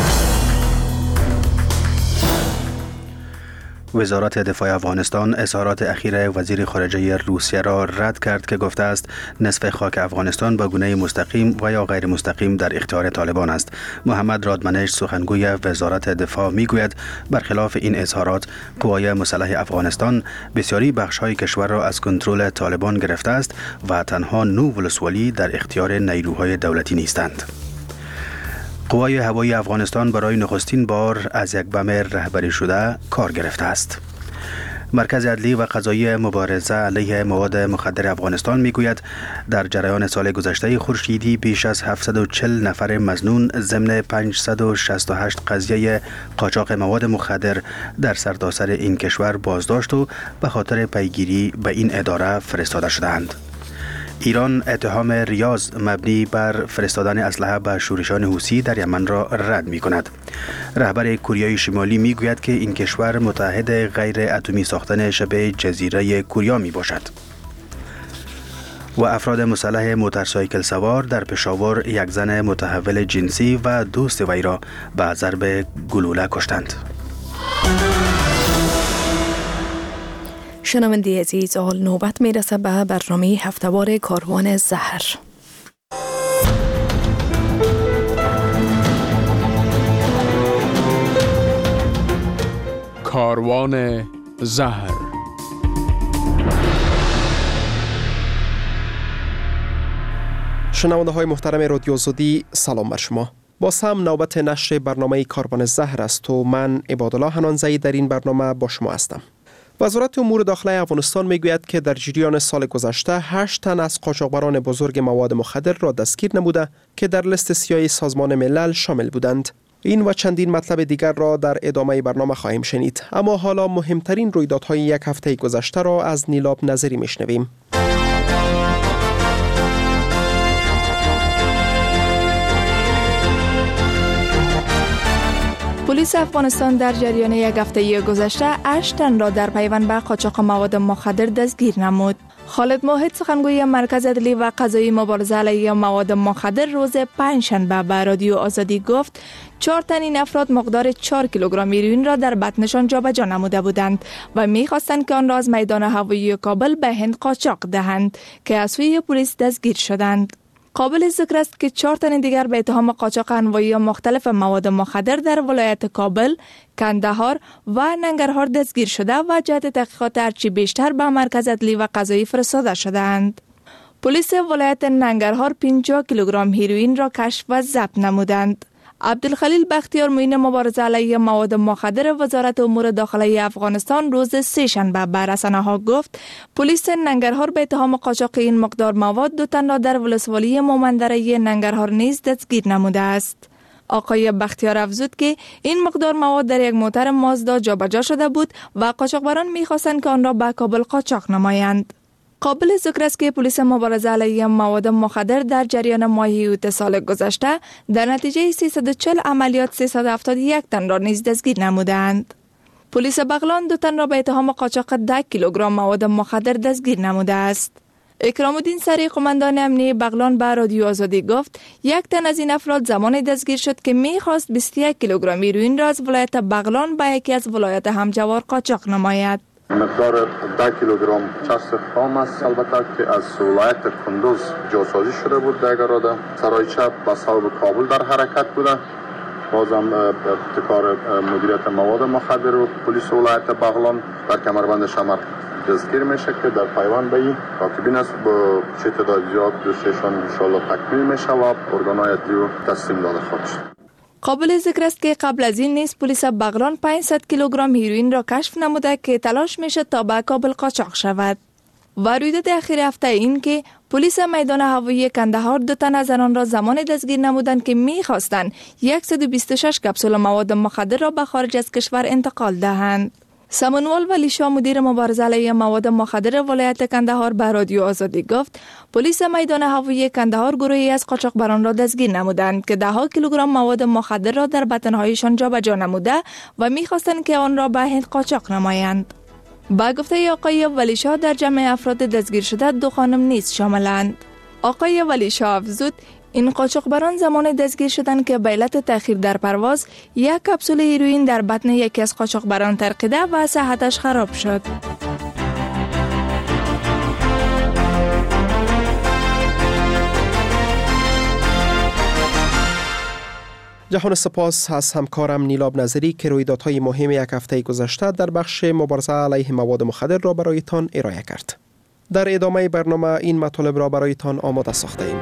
وزارت دفاع افغانستان اظهارات اخیر وزیر خارجه روسیه را رد کرد که گفته است نصف خاک افغانستان به گونه مستقیم و یا غیر مستقیم در اختیار طالبان است. محمد رادمنش سخنگوی وزارت دفاع میگوید برخلاف این اظهارات قوای مسلح افغانستان بسیاری بخش‌های کشور را از کنترل طالبان گرفته است و تنها 9 ولسوالی در اختیار نیروهای دولتی نیستند. قوای هوایی افغانستان برای نخستین بار از یک بم رهبری شده کار گرفته است. مرکز عدلی و قضایی مبارزه علیه مواد مخدر افغانستان میگوید در جریان سال گذشته خورشیدی بیش از 740 نفر مظنون ضمن 568 قضیه قاچاق مواد مخدر در سرتاسر این کشور بازداشت و به خاطر پیگیری به این اداره فرستاده شدند. ایران اتهام ریاض مبنی بر فرستادن اسلحه به شورشان حوثی در یمن را رد می کند. رهبر کره شمالی می گوید که این کشور متحد غیر اتمی ساختن شبه جزیره کوریا می باشد. و افراد مسلح موتورسایکل سوار در پشاور یک زن متحول جنسی و دوست وی را به ضرب گلوله کشتند. شنونده عزیز، آل نوبت میرسه به برنامه هفتهوار کاروان زهر. کاروان زهر. شنونده های محترم رادیو آزادی، سلام بر شما. با هم نوبت نشر برنامه کاروان زهر است و من عبادالله حنانزی در این برنامه با شما هستم. وزارت امور داخلی افغانستان میگوید که در جریان سال گذشته 8 تن از قاچاقبران بزرگ مواد مخدر را دستگیر نموده که در لیست سیاه سازمان ملل شامل بودند. این و چندین مطلب دیگر را در ادامه برنامه خواهیم شنید، اما حالا مهمترین رویدادهای یک هفته گذشته را از نیلاب نظری میشنویم. پلیس افغانستان در جریان یک هفته گذشته 8 تن را در پیوند به قاچاق مواد مخدر دستگیر نمود. خالد موحد سخنگوی مرکز عدلی و قضایی مبارزه علیه مواد مخدر روز پنجشنبه به رادیو آزادی گفت 4 تن این افراد مقدار 4 کیلوگرم هیروئین را در بطنشان جابجا نموده بودند و می‌خواستند که آن را از میدان هوایی کابل به هند قاچاق دهند که از سوی پلیس دستگیر شدند. قابل ذکر است که 4 تن دیگر به اتهام قاچاق انواع مختلف مواد مخدر در ولایت کابل، کندهار و ننگرهار دستگیر شده و جهت تحقیقات هرچی بیشتر به مرکز عدلی و قضایی فرستاده شدند. پلیس ولایت ننگرهار 50 کیلوگرم هیروئین را کشف و ضبط نمودند. عبدالخلیل بختیار معین مبارزه علیه مواد مخدر وزارت امور داخلی افغانستان روز سه‌شنبه به رسانه‌ها گفت پلیس ننگرهار به اتهام قاچاق این مقدار مواد 2 تن را در ولسوالی مومندره ننگرهار نیز دستگیر نموده است. آقای بختیار افزود که این مقدار مواد در یک موتر مازدا جابجا شده بود و قاچاقبران می‌خواستند که آن را به کابل قاچاق نمایند. قابل ذکر است که پلیس مبارزه علیه مواد مخدر در جریان ماه اوت سال گذشته در نتیجه 340 عملیات 371 تن را نیز دستگیر نمودند. پلیس بغلان 2 تن را به اتهام قاچاق 10 کیلوگرم مواد مخدر دستگیر نموده است. اکرام الدین سری قماندان امنیه بغلان به رادیو آزادی گفت 1 تن از این افراد زمان دستگیر شد که می‌خواست 21 کیلوگرم هیروئین را از ولایت بغلان به یکی از ولایت همجوار قاچاق نماید. مقدار 10 کیلوگرم چسب خام است البته که از ولایت کندوز جاسازی شده بود در اراده سرای چپ به صوب کابل در حرکت بوده. بازم ابتکار مدیریت مواد مخدر و پلیس ولایت بغلان در کمربند شمر دستگیر میشه که در پیوند به این کاتبین است با چه تعداد زیاد دوستشان ان شاء الله تکمیل میشه و ارگان‌های عدلی تسلیم داده خواهد شد. قابل ذکر است که قبل از این نیز پلیس بغلان 500 کیلوگرم هیروئین را کشف نموده که تلاش میشه تا به کابل قاچاق شود. و رویداد اخیر هفته این که پلیس میدان هوایی کندهار 2 تن از آنان را زمان دستگیر نمودند که می‌خواستند 126 کپسول مواد مخدر را به خارج از کشور انتقال دهند. سمنوال ولی شاه مدیر مبارزه علیه مواد مخدر ولایت کندهار به رادیو آزادی گفت پلیس میدان هوایی کندهار گروهی از قاچاقبران را دستگیر نمودند که 10 کیلوگرم مواد مخدر را در بطن‌هایشان جابجا نموده و می‌خواستند که آن را به هند قاچاق نمایند. با گفته آقای ولی شاه در جمع افراد دستگیر شده 2 خانم نیز شاملند. آقای ولی شاه افزود این قاچاقبران زمان دستگیر شدند که به علت تأخیر در پرواز 1 کپسول هیروئین در بطن یکی از قاچاقبران ترقیده و صحتش خراب شد. جهان سپاس از همکارم نیلاب نظری که رویدادهای مهم یک هفته گذشته در بخش مبارزه علیه مواد مخدر را برایتان ارائه کرد. در ادامه برنامه این مطالب را برایتان آماده ساخته ایم.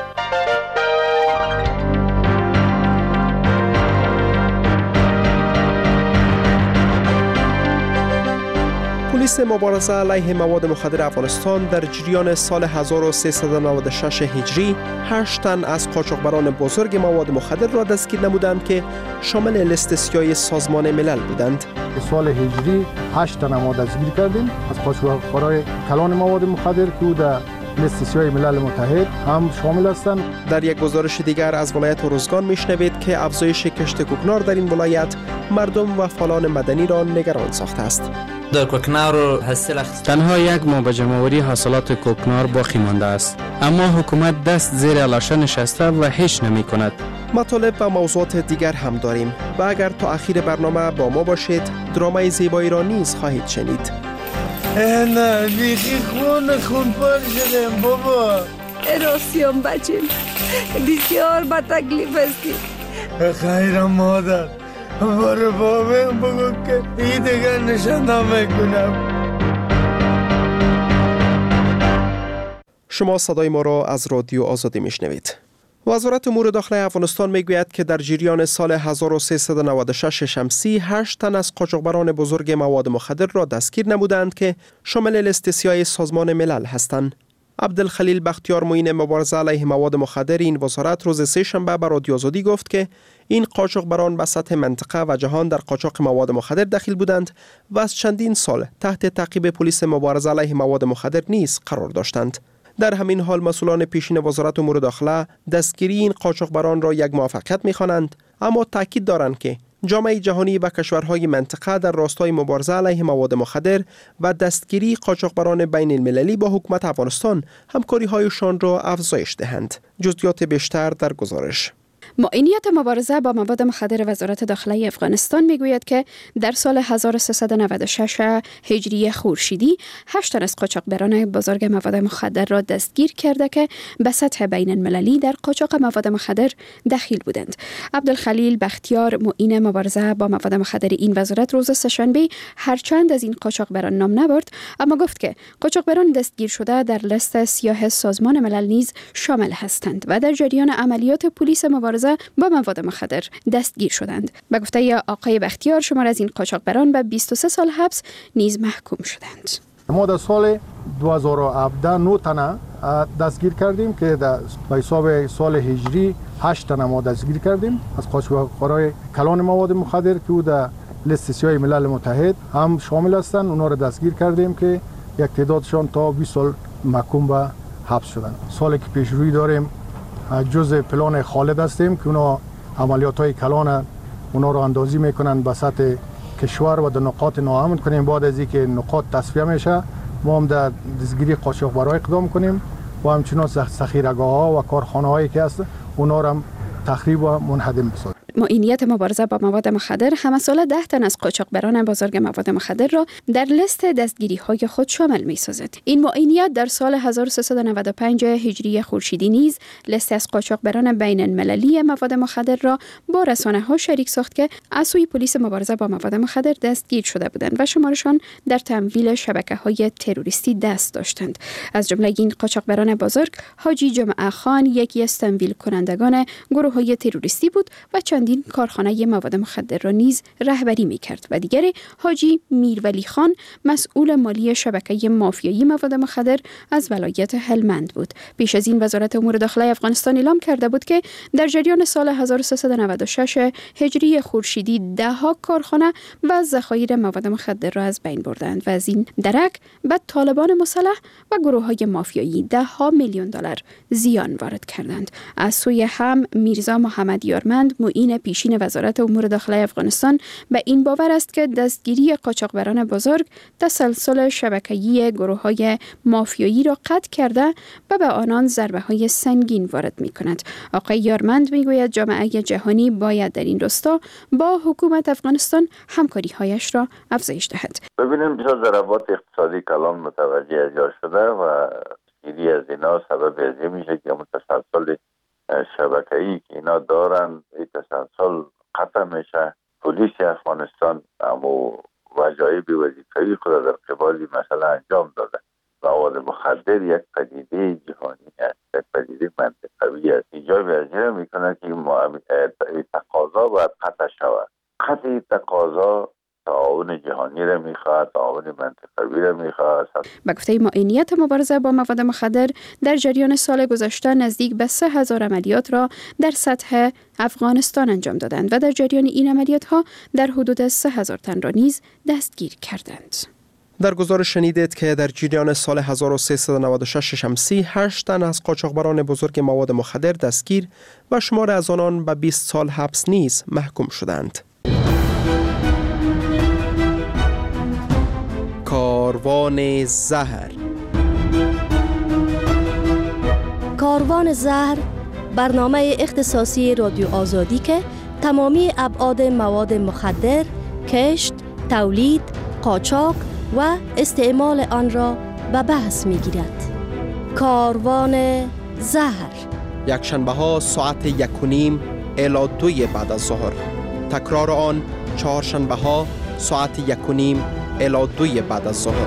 پلیس مبارزه علیه مواد مخدر افغانستان در جریان سال 1396 هجری 8 تن از قاچاقبران بزرگ مواد مخدر را دستگیر نمودند که شامل لیست سیاه سازمان ملل بودند. سال هجری 8 تن ما دستگیر کردیم از قاچاقبرای کلان مواد مخدر که در لیست سیاه ملل متحد هم شامل هستند. در یک گزارش دیگر از ولایت ارزگان میشنوید که افزایش کشت کوکنار در این ولایت مردم و فعالان مدنی را نگران ساخته است. در کوکنار تنها یک ماه به جمع‌آوری حاصلات کوکنار باقی مانده است، اما حکومت دست زیر لاشه نشسته و هیچ نمی کند. مطالب و موضوعات دیگر هم داریم و اگر تا اخیر برنامه با ما باشید درامای زیبایی را نیز خواهید شنید. نه بیخی خون پار شدم بابا. راستیم بچیم بسیار با تکلیف هستی. خیرم مادر برو بابم بگو که این دیگر نشان نمیکنم. شما صدای ما را از رادیو آزادی میشنوید. وزارت امور داخلی افغانستان میگوید که در جریان سال 1396 شمسی 8 تن از قاچاقبران بزرگ مواد مخدر را دستگیر نمودند که شامل لیست سیاه سازمان ملل هستند. عبدالخلیل بختیار معین مبارزه علیه مواد مخدر این وزارت روز 3 شنبه به رادیو آزادی گفت که این قاچاقبران به سطح منطقه و جهان در قاچاق مواد مخدر دخیل بودند و از چندین سال تحت تعقیب پلیس مبارزه علیه مواد مخدر نیز قرار داشتند. در همین حال مسئولان پیشین وزارت امور داخله دستگیری این قاچاقبران را یک موفقیت می‌خوانند، اما تاکید دارند که جامعه جهانی و کشورهای منطقه در راستای مبارزه علیه مواد مخدر و دستگیری قاچاقبران بین المللی با حکومت افغانستان همکاری‌هایشان را افزایش دهند. جزئیات بیشتر در گزارش. معینیت مبارزه با مواد مخدر وزارت داخلی افغانستان میگوید که در سال 1396 هجری خورشیدی 8 تن از قاچاقبران بزرگ مواد مخدر را دستگیر کرده که به سطح بین المللی در قاچاق مواد مخدر دخیل بودند. عبدالخلیل بختیار معین مبارزه با مواد مخدر این وزارت روز سه‌شنبه هرچند از این قاچاقبران نام نبرد، اما گفت که قاچاقبران دستگیر شده در لیست سیاه سازمان ملل نیز شامل هستند و در جریان عملیات پلیس مبارزه با مواد مخدر دستگیر شدند. به گفته آقای بختیار شمار از این قاچاقبران به 23 سال حبس نیز محکوم شدند. ما در سال 2017 9 تنه دستگیر کردیم که در حساب سال هجری 8 تنه ما دستگیر کردیم از قاچاقبرای کلان مواد مخدر که او در لیست سیاه ملل متحد هم شامل هستند. اونا رو دستگیر کردیم که یک تعدادشان تا 20 سال محکوم به حبس شدن. سالی که پیش روی داریم جزء پلان خالد هستیم که اونا عملیات های کلان اونا رو اندازی میکنن به سطح کشور و در نقاط ناامن کنیم. بعد از اینکه نقاط تصفیه میشه ما هم در دستگیری قاچاقبرا اقدام کنیم و همچنان ذخیره‌گاه ها و کارخانه هایی که هست اونا رو هم تخریب و منهدم بسازیم. معینیت مبارزه با مواد مخدر همه ساله 10 تن از قاچاقبران بازرگ مواد مخدر را در لیست دستگیری های خود شامل می سازد. این معینیت در سال 1395 هجری خورشیدی نیز لیست از قاچاقبران بین المللی مواد مخدر را با رسانه ها شریک ساخت که از سوی پلیس مبارزه با مواد مخدر دستگیر شده بودند و شمارشان در تمویل شبکه های تروریستی دست داشتند. از جمله این قاچاقبران بازرگ حاجی جمعه خان یکی از تمویل کنندگان گروه های تروریستی بود و چندین کارخانه مواد مخدر را نیز رهبری می‌کرد و دیگری حاجی میرولی خان مسئول مالی شبکه مافیایی مواد مخدر از ولایت هلمند بود. پیش از این وزارت امور داخله افغانستان اعلام کرده بود که در جریان سال 1396 هجری خورشیدی 10 کارخانه و ذخایر مواد مخدر را از بین بردند و از این درک به طالبان مسلح و گروه‌های مافیایی 10 میلیون دلار زیان وارد کردند. از سوی هم میرزا محمد یارمند معین پیشین وزارت امور داخله افغانستان به این باور است که دستگیری قاچاقبران بزرگ تسلسل شبکه‌ای گروه‌های مافیایی را قطع کرده و به آنان ضربه‌های سنگین وارد می‌کند. آقای یارمند می‌گوید جامعه جهانی باید در این راستا با حکومت افغانستان همکاری‌هایش را افزایش دهد. ببینیم بسیار ضربات اقتصادی کلان متوجه از شده و دستگیری از اینا سبب از این میشه که متسلسل شبکه‌ای که اینا دارن این تسلسل قطع میشه. پلیس افغانستان اما وظایف وظیفه‌ای خود در قبال مثلا انجام داده. مواد مخدر یک پدیده جهانی است، یک پدیده منطقوی است. ایجاب ارجاع میکنه که تقاضا باید قطع شود. قطع تقاضا تعاون جهانی را میخواد، تعاون منطقوی را میخواد. به گفته معینیت مبارزه با مواد مخدر در جریان سال گذشته نزدیک به 3000 عملیات را در سطح افغانستان انجام دادند و در جریان این عملیات ها در حدود 3000 تن را نیز دستگیر کردند. در گزارش شنیدید که در جریان سال 1396 شمسی 8 تن از قاچاقبران بزرگ مواد مخدر دستگیر و شمار از آنان به 20 سال حبس نیز محکوم شدند. کاروان زهر. کاروان زهر برنامه اختصاصی رادیو آزادی که تمامی ابعاد مواد مخدر، کشت، تولید، قاچاق و استعمال آن را به بحث می‌گیرد. کاروان زهر یکشنبه ها ساعت 1:30 الی 2 بعد از ظهر. تکرار آن چهارشنبه ها ساعت 1:30 الی 2 بعد از ظهر.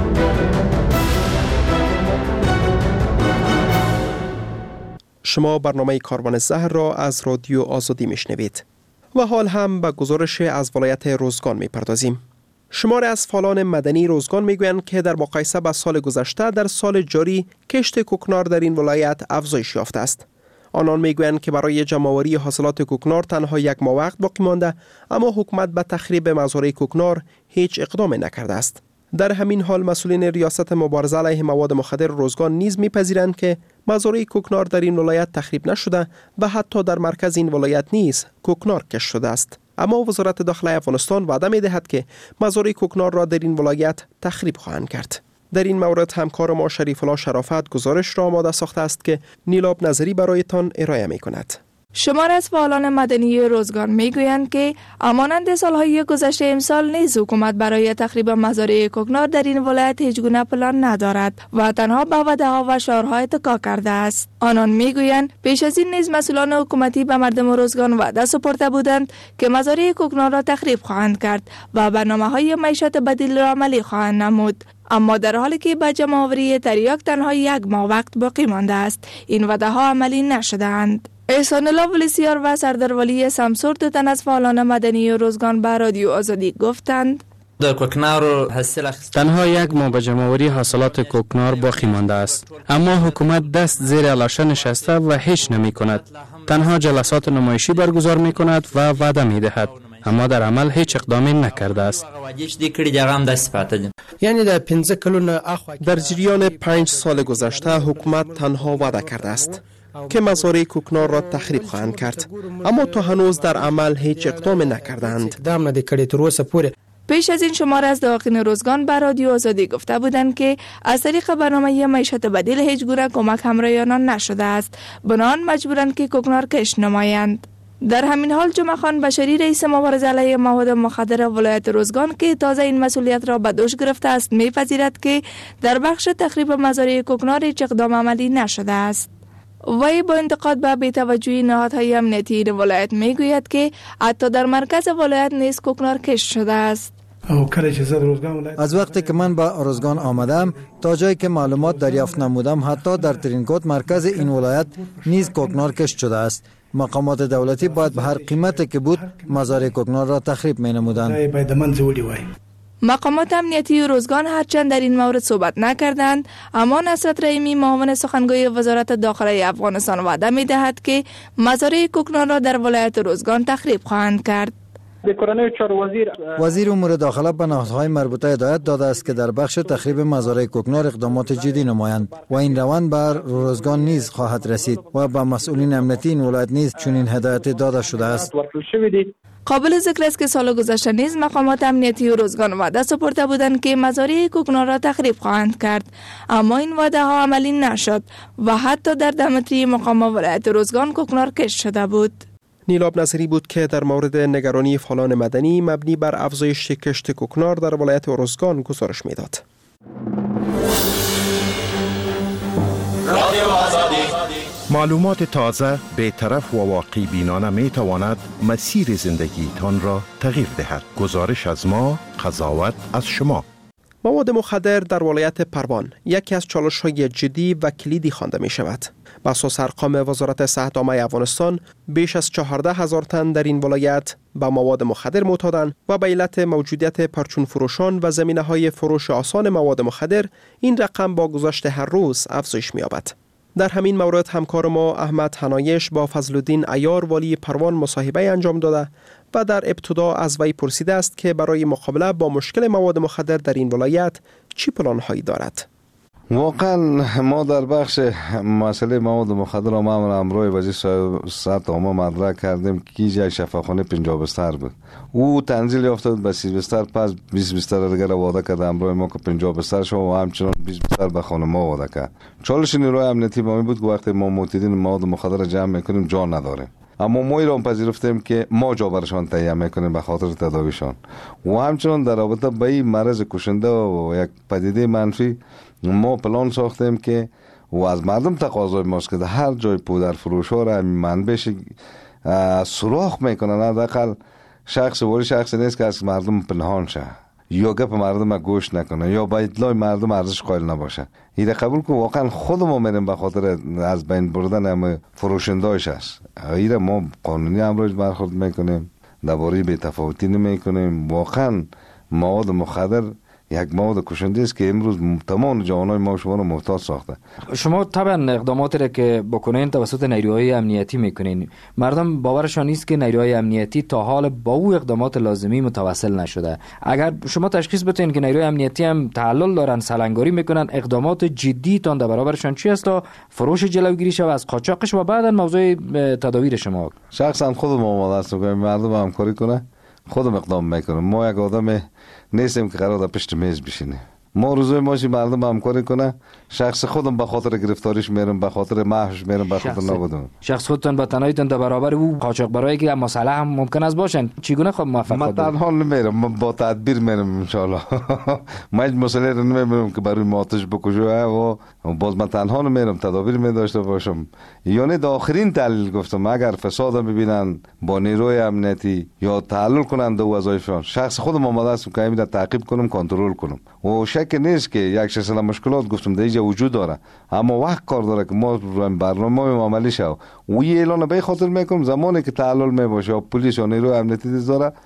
شما برنامه کاروان زهر را از رادیو آزادی میشنوید و حال هم به گزارش از ولایت روزگان میپردازیم. شمار از فعالان مدنی روزگان میگویند که در مقایسه با سال گذشته در سال جاری کشت کوکنار در این ولایت افزایش یافته است. آنان میگویند که برای جمع‌آوری حاصلات کوکنار تنها 1 ماه وقت باقی مانده، اما حکومت به تخریب مزارع کوکنار هیچ اقدامی نکرده است. در همین حال مسئولین ریاست مبارزه علیه مواد مخدر روزگان نیز میپذیرند که مزارع کوکنار در این ولایت تخریب نشده و حتی در مرکز این ولایت نیز کوکنار کشت شده است. اما وزارت داخله افغانستان وعده می‌دهد که مزارع کوکنار را در این ولایت تخریب خواهند کرد. در این مورد همکار ما شریف الله شرافت گزارش را آماده ساخته است که نیلاب نظری برایتان ارائه می‌کند. شمار از فعالان مدنی روزگان میگویند که همانند سالهای گذشته امسال نیز حکومت برای تخریب مزارع کوکنار در این ولایت هیچ گونه پلان ندارد و تنها به وعده‌ها و شعارها اتکا کرده است. آنان میگویند پیش از این نیز مسئولان حکومتی به مردم روزگان وعده سپرده بودند که مزارع کوکنار را تخریب خواهند کرد و برنامه‌های معیشت بدیل را عملی خواهند نمود. اما در حالی که به جمع‌آوری تریاک تنها 1 ماه وقت باقی مانده است، این وعده‌ها عملی نشده‌اند. احسان الله ولیسیار و سردار ولی سمسور دو تن از فعالان مدنی روزگان به رادیو آزادی گفتند: در کوکنار حاصل تنها یک ماه به جمع‌آوری حاصلات کوکنار باقی مانده است، اما حکومت دست زیر لاشه نشسته و هیچ نمی کند. تنها جلسات نمایشی برگزار می کند و وعده می دهد، اما در عمل هیچ اقدامی نکرده است. یعنی در جریان 5 سال گذشته حکومت تنها وعده کرده است که مزارع کوکنار را تخریب خواهند کرد، اما تا هنوز در عمل هیچ اقدامی نکردند. پیش از این شمار از دواقین روزگان به رادیو آزادی گفته بودند که از طریق برنامه معیشت بدیل هیچ گونه کمک همراه آنان نشده است، بنابراین مجبورند که کوکنار کشت نمایند. در همین حال جمعه خان بشری رئیس مبارزه علیه مواد مخدر ولایت روزگان که تازه این مسئولیت را به دوش گرفته است می‌پذیرد که در بخش تخریب مزارع کوکنار هیچ اقدام عملی نشده است. وی با انتقاد به بی‌توجهی نهادهای امنیتی ولایت میگوید که حتی در مرکز ولایت نیز کوکنار کشت شده است. از وقتی که من به روزگان آمدم تا جایی که معلومات دریافت نمودم، حتی در ترینکوت مرکز این ولایت نیز کوکنار کشت شده است. مقامات دولتی باید به هر قیمتی که بود مزارع کوکنار را تخریب می نمودند. مقامات امنیتی روزگان هرچند در این مورد صحبت نکردند، اما نصرت رحیمی معاون سخنگوی وزارت داخلی افغانستان وعده می دهد که مزارع کوکنار را در ولایت روزگان تخریب خواهند کرد. وزیر امور داخله به نهادهای مربوطه هدایت داده است که در بخش تخریب مزارع کوکنار اقدامات جدی نمایند و این روند بر روزگان نیز خواهد رسید و به مسئولین امنیتی این ولایت نیز چنین هدایت داده شده است. قابل ذکر است که سال گذشته نیز مقامات امنیتی روزگان وعده سپرده بودند که مزارع کوکنار را تخریب خواهند کرد، اما این وعده ها عملی نشد و حتی در دمتری مقام ولایت روزگان کوکنار کشت شده بود. نیلاب نظری بود که در مورد نگرانی فعالان مدنی مبنی بر افزایش کشت کوکنار در ولایت روزگان گزارش میداد. معلومات تازه، بی‌طرف و واقعی بینانه می تواند مسیر زندگی تان را تغییر دهد. گزارش از ما، قضاوت از شما. مواد مخدر در ولایت پروان یکی از چالش‌های جدی و کلیدی خوانده می شود. بر اساس ارقام وزارت صحت عامه افغانستان، بیش از 14,000 تن در این ولایت با مواد مخدر معتادند و به علت موجودیت پرچون فروشان و زمینه‌های فروش آسان مواد مخدر، این رقم با گذشت هر روز افزایش می‌یابد. در همین مورد همکار ما احمد حنایش با فضلالدین عیار والی پروان مصاحبه انجام داده و در ابتدا از وی پرسیده است که برای مقابله با مشکل مواد مخدر در این ولایت چی پلان‌هایی دارد. واقعا ما در بخش مسئله مواد مخدر ما امروز وزیر صحت عامه مطرح کردیم که یک شفاخانه 50 بستر بود، او تنزیل یافته بود به 30 بستر، پس 20 بستر دیگر وعده کرد امروز ما که 50 بستر شد و همچنان 20 بستر به خانم‌ها وعده کرد. چالش نیروی امنیتی ما بود که وقتی ما معتادین مواد مخدر جمع میکنیم جا نداریم، اما ما ایران پذیرفتیم که ما جا برشان تهیه میکنیم به خاطر تداویشان و همچنان در رابطه با این مرض کشنده و یک پدیده منفی ما پلان ساختیم که و از مردم تقاضای ماست که در هر جای پودر فروش ها را منبعش سوراخ میکنن، حداقل شخص ولی شخص نیست که از مردم پنهان شه یا گپ مردم گوش نکنه یا با اطلاع مردم ارزش قائل نباشه. این قبول که واقعا خود ما میریم به خاطر از بین بردن هم فروشنده‌اش است. این ما قانونی امروز برخورد میکنیم، درباره بی‌تفاوتی نمیکنیم. واقعا مواد مخدر یک مواد کشنده است که امروز تمام جوانای ما شما رو محتاج ساخته. شما طبعا اقداماتی را که بکنین توسط نیروهای امنیتی میکنین، مردم باورشان نیست که نیروهای امنیتی تا حال با او اقدامات لازمی متوسل نشده. اگر شما تشخیص بدین که نیروهای امنیتی هم تعلل دارن، سلنگاری میکنن، اقدامات جدی تان در برابرشان چی است تا فروش جلوگیری شود از قاچاقش و بعدا موضوع تداویر شما؟ شخصا خودم آماده هستم که مردم همکاری کنه، خودم اقدام میکنم. ما یک آدم نیستیم که قرار در پشت میز بشینیم. ما روزای ماشی مردم همکاری کنه، شخص خودم به خاطر گرفتاریش میرم، به خاطر محوش میرم، به خاطر نبودم. شخص خودتون با تنهاییتون در برابر او قاچاق برای که مسئله هم ممکن است باشن، چگونه خود موفق من تنها نمیرم، من با تدبیر میرم ان شاء الله. من هیچ مسئله رو نمیبینم که برای آتش بکشه و باز من تنها نمیرم، تدابیر میداشته باشم. یعنی در آخرین تحلیل گفتم اگر فساد میبینن با نیروی امنیتی یا تعلل کننده وظایفشان، شخص خودم آماده هستم که همین تعقیب کنم، کنترل کنم. و شک نیست که یک سلسله مشکلات گفتم در اینجا وجود داره، اما وقت کار داره که ما برنامه عملی شو و اعلان به خاطر میکنم زمانی که تعلل می باشه یا پلیس یا نیروی امنیتی داره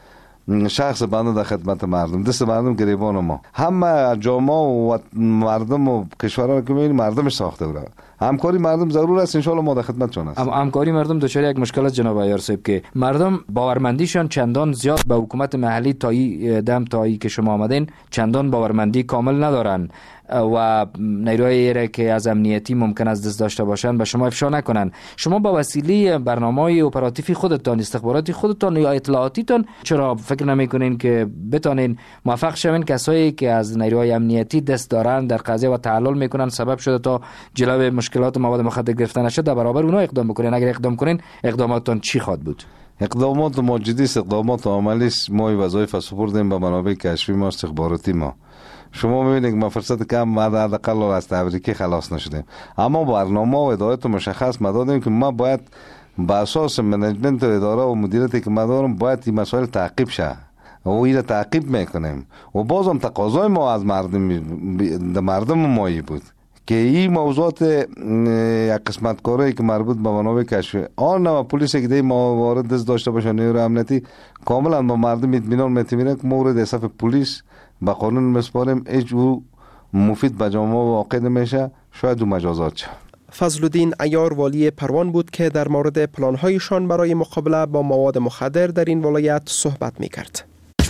شخص بنده در خدمت مردم، دست مردم گریبان ما. همه جامعه و مردم و کشورها که می‌بینیم مردمش ساخته بود. همکاری مردم ضرور است، ان شاء الله ما در خدمتشون هستیم. همکاری مردم دچار یک مشکل است جناب عیار صاحب که مردم باورمندیشان چندان زیاد به حکومت محلی تایی که شما آمدین چندان باورمندی کامل ندارن و نیروهای که از امنیتی ممکن است دست داشته باشند به شما افشا نکنن. شما با وسیله برنامه‌های اپراتیوی خودتان، استخباراتی خودتان یا اطلاعاتیتان چرا فکر نمی‌کنین که بتونین موفق شوین کسایی که از نیروهای امنیتی دست دارن در قضیه و تعلل میکنن سبب شده تا جلوی مشکلات مواد مخدر گرفتن نشه در برابر اونها اقدام بکنین؟ اگر اقدام کنین اقداماتتان چی خواهد بود؟ اقدامات موجودی است، اقدامات عملی است. ما وظایف سپردیم به منابع کشفی ما، استخباراتی ما. شما می‌بینید ما فرصت کم ما حداقل از تبریکی خلاص نشدیم، اما برنامه و هدایت مشخص ما دادیم که ما باید با اساس منیجمنت و اداره و مدیریتی که ما دارم باید این مسائل تعقیب شه و این تعقیب میکنیم و بازم تقاضای ما از مردم مایی بود که این موضوعات یک قسمت کاری که مربوط به منابع کشفی آن و پلیس که ما وارد دست داشته باشه نیروی امنیتی کاملا با مردم اطمینان می‌تونه که مورد حساب پلیس با قانون مسپاریم، هیچ مفید به جامعه واقع نمیشه، شاید دو مجازات شه. فضلالدین عیار والی پروان بود که در مورد پلان‌هایشان برای مقابله با مواد مخدر در این ولایت صحبت می‌کرد.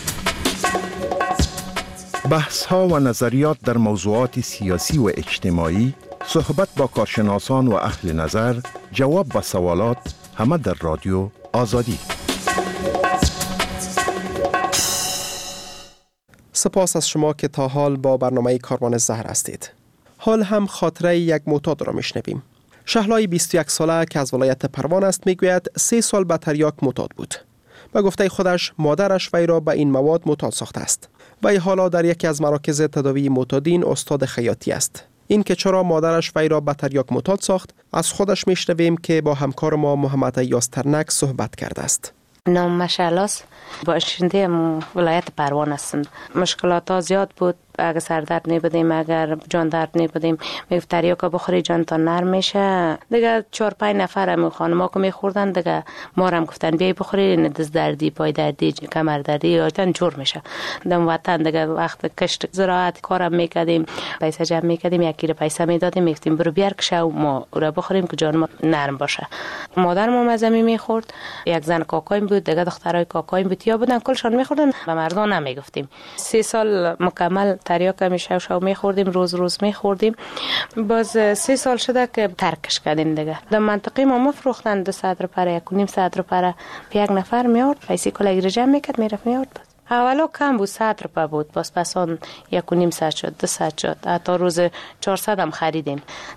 بحث‌ها و نظریات در موضوعات سیاسی و اجتماعی، صحبت با کارشناسان و اهل نظر، جواب به سوالات، همه در رادیو آزادی. سپاس از شما که تا حال با برنامه کاروان زهر هستید. حال هم خاطره یک معتاد را میشنویم. شهلای 21 ساله که از ولایت پروان است میگوید 3 سال به تریاک معتاد بود. به گفته خودش مادرش وی را به این مواد معتاد ساخته است. وی حالا در یکی از مراکز تداوی معتادین استاد خیاطی است. این که چرا مادرش وی را به تریاک معتاد ساخت از خودش میشنویم که با همکار ما محمد ایاز ترنک صحبت کرده است. نام مشعلاس باشنده ولایت پروان هستند. مشکلات ها زیاد بود. اگر سردرد نبودیم، اگر جان درد نبودیم، میگفت تریاکا بخوری جان تا نرم میشه. دیگه 4-5 نفر هم خانما که میخوردن دیگه ما هم گفتن بیای بخوری، دست دردی، پای دردی، کمر دردی یا جور میشه. دم وطن دیگه وقت کشت زراعت کارم میکردیم، پیسه جمع میکردیم، 1 کیلو پیسه میدادیم، میگفتیم برو بیار که شو ما را بخوریم که جان ما نرم باشه. مادرم مزمی میخورد، یک زن کاکایم بود، دیگه دخترای کاکایم بود یا بودن کلشان میخوردن، به مردان نمیگفتیم. 3 سال مکمل تریاک میشه شو میخوردیم، روز میخوردیم. باز 3 سال شده که ترکش کردیم دیگه. در منطقه ما فروختن 200 روپیه، 1.5 روپیه یک نفر میاد، پیسه کلا جمع میکرد میرفت میاد. اولا کم بود، 100 روپیه بود، باز پسان 1.5 شد، 200 شد، حتی روز 400 هم خریدیم.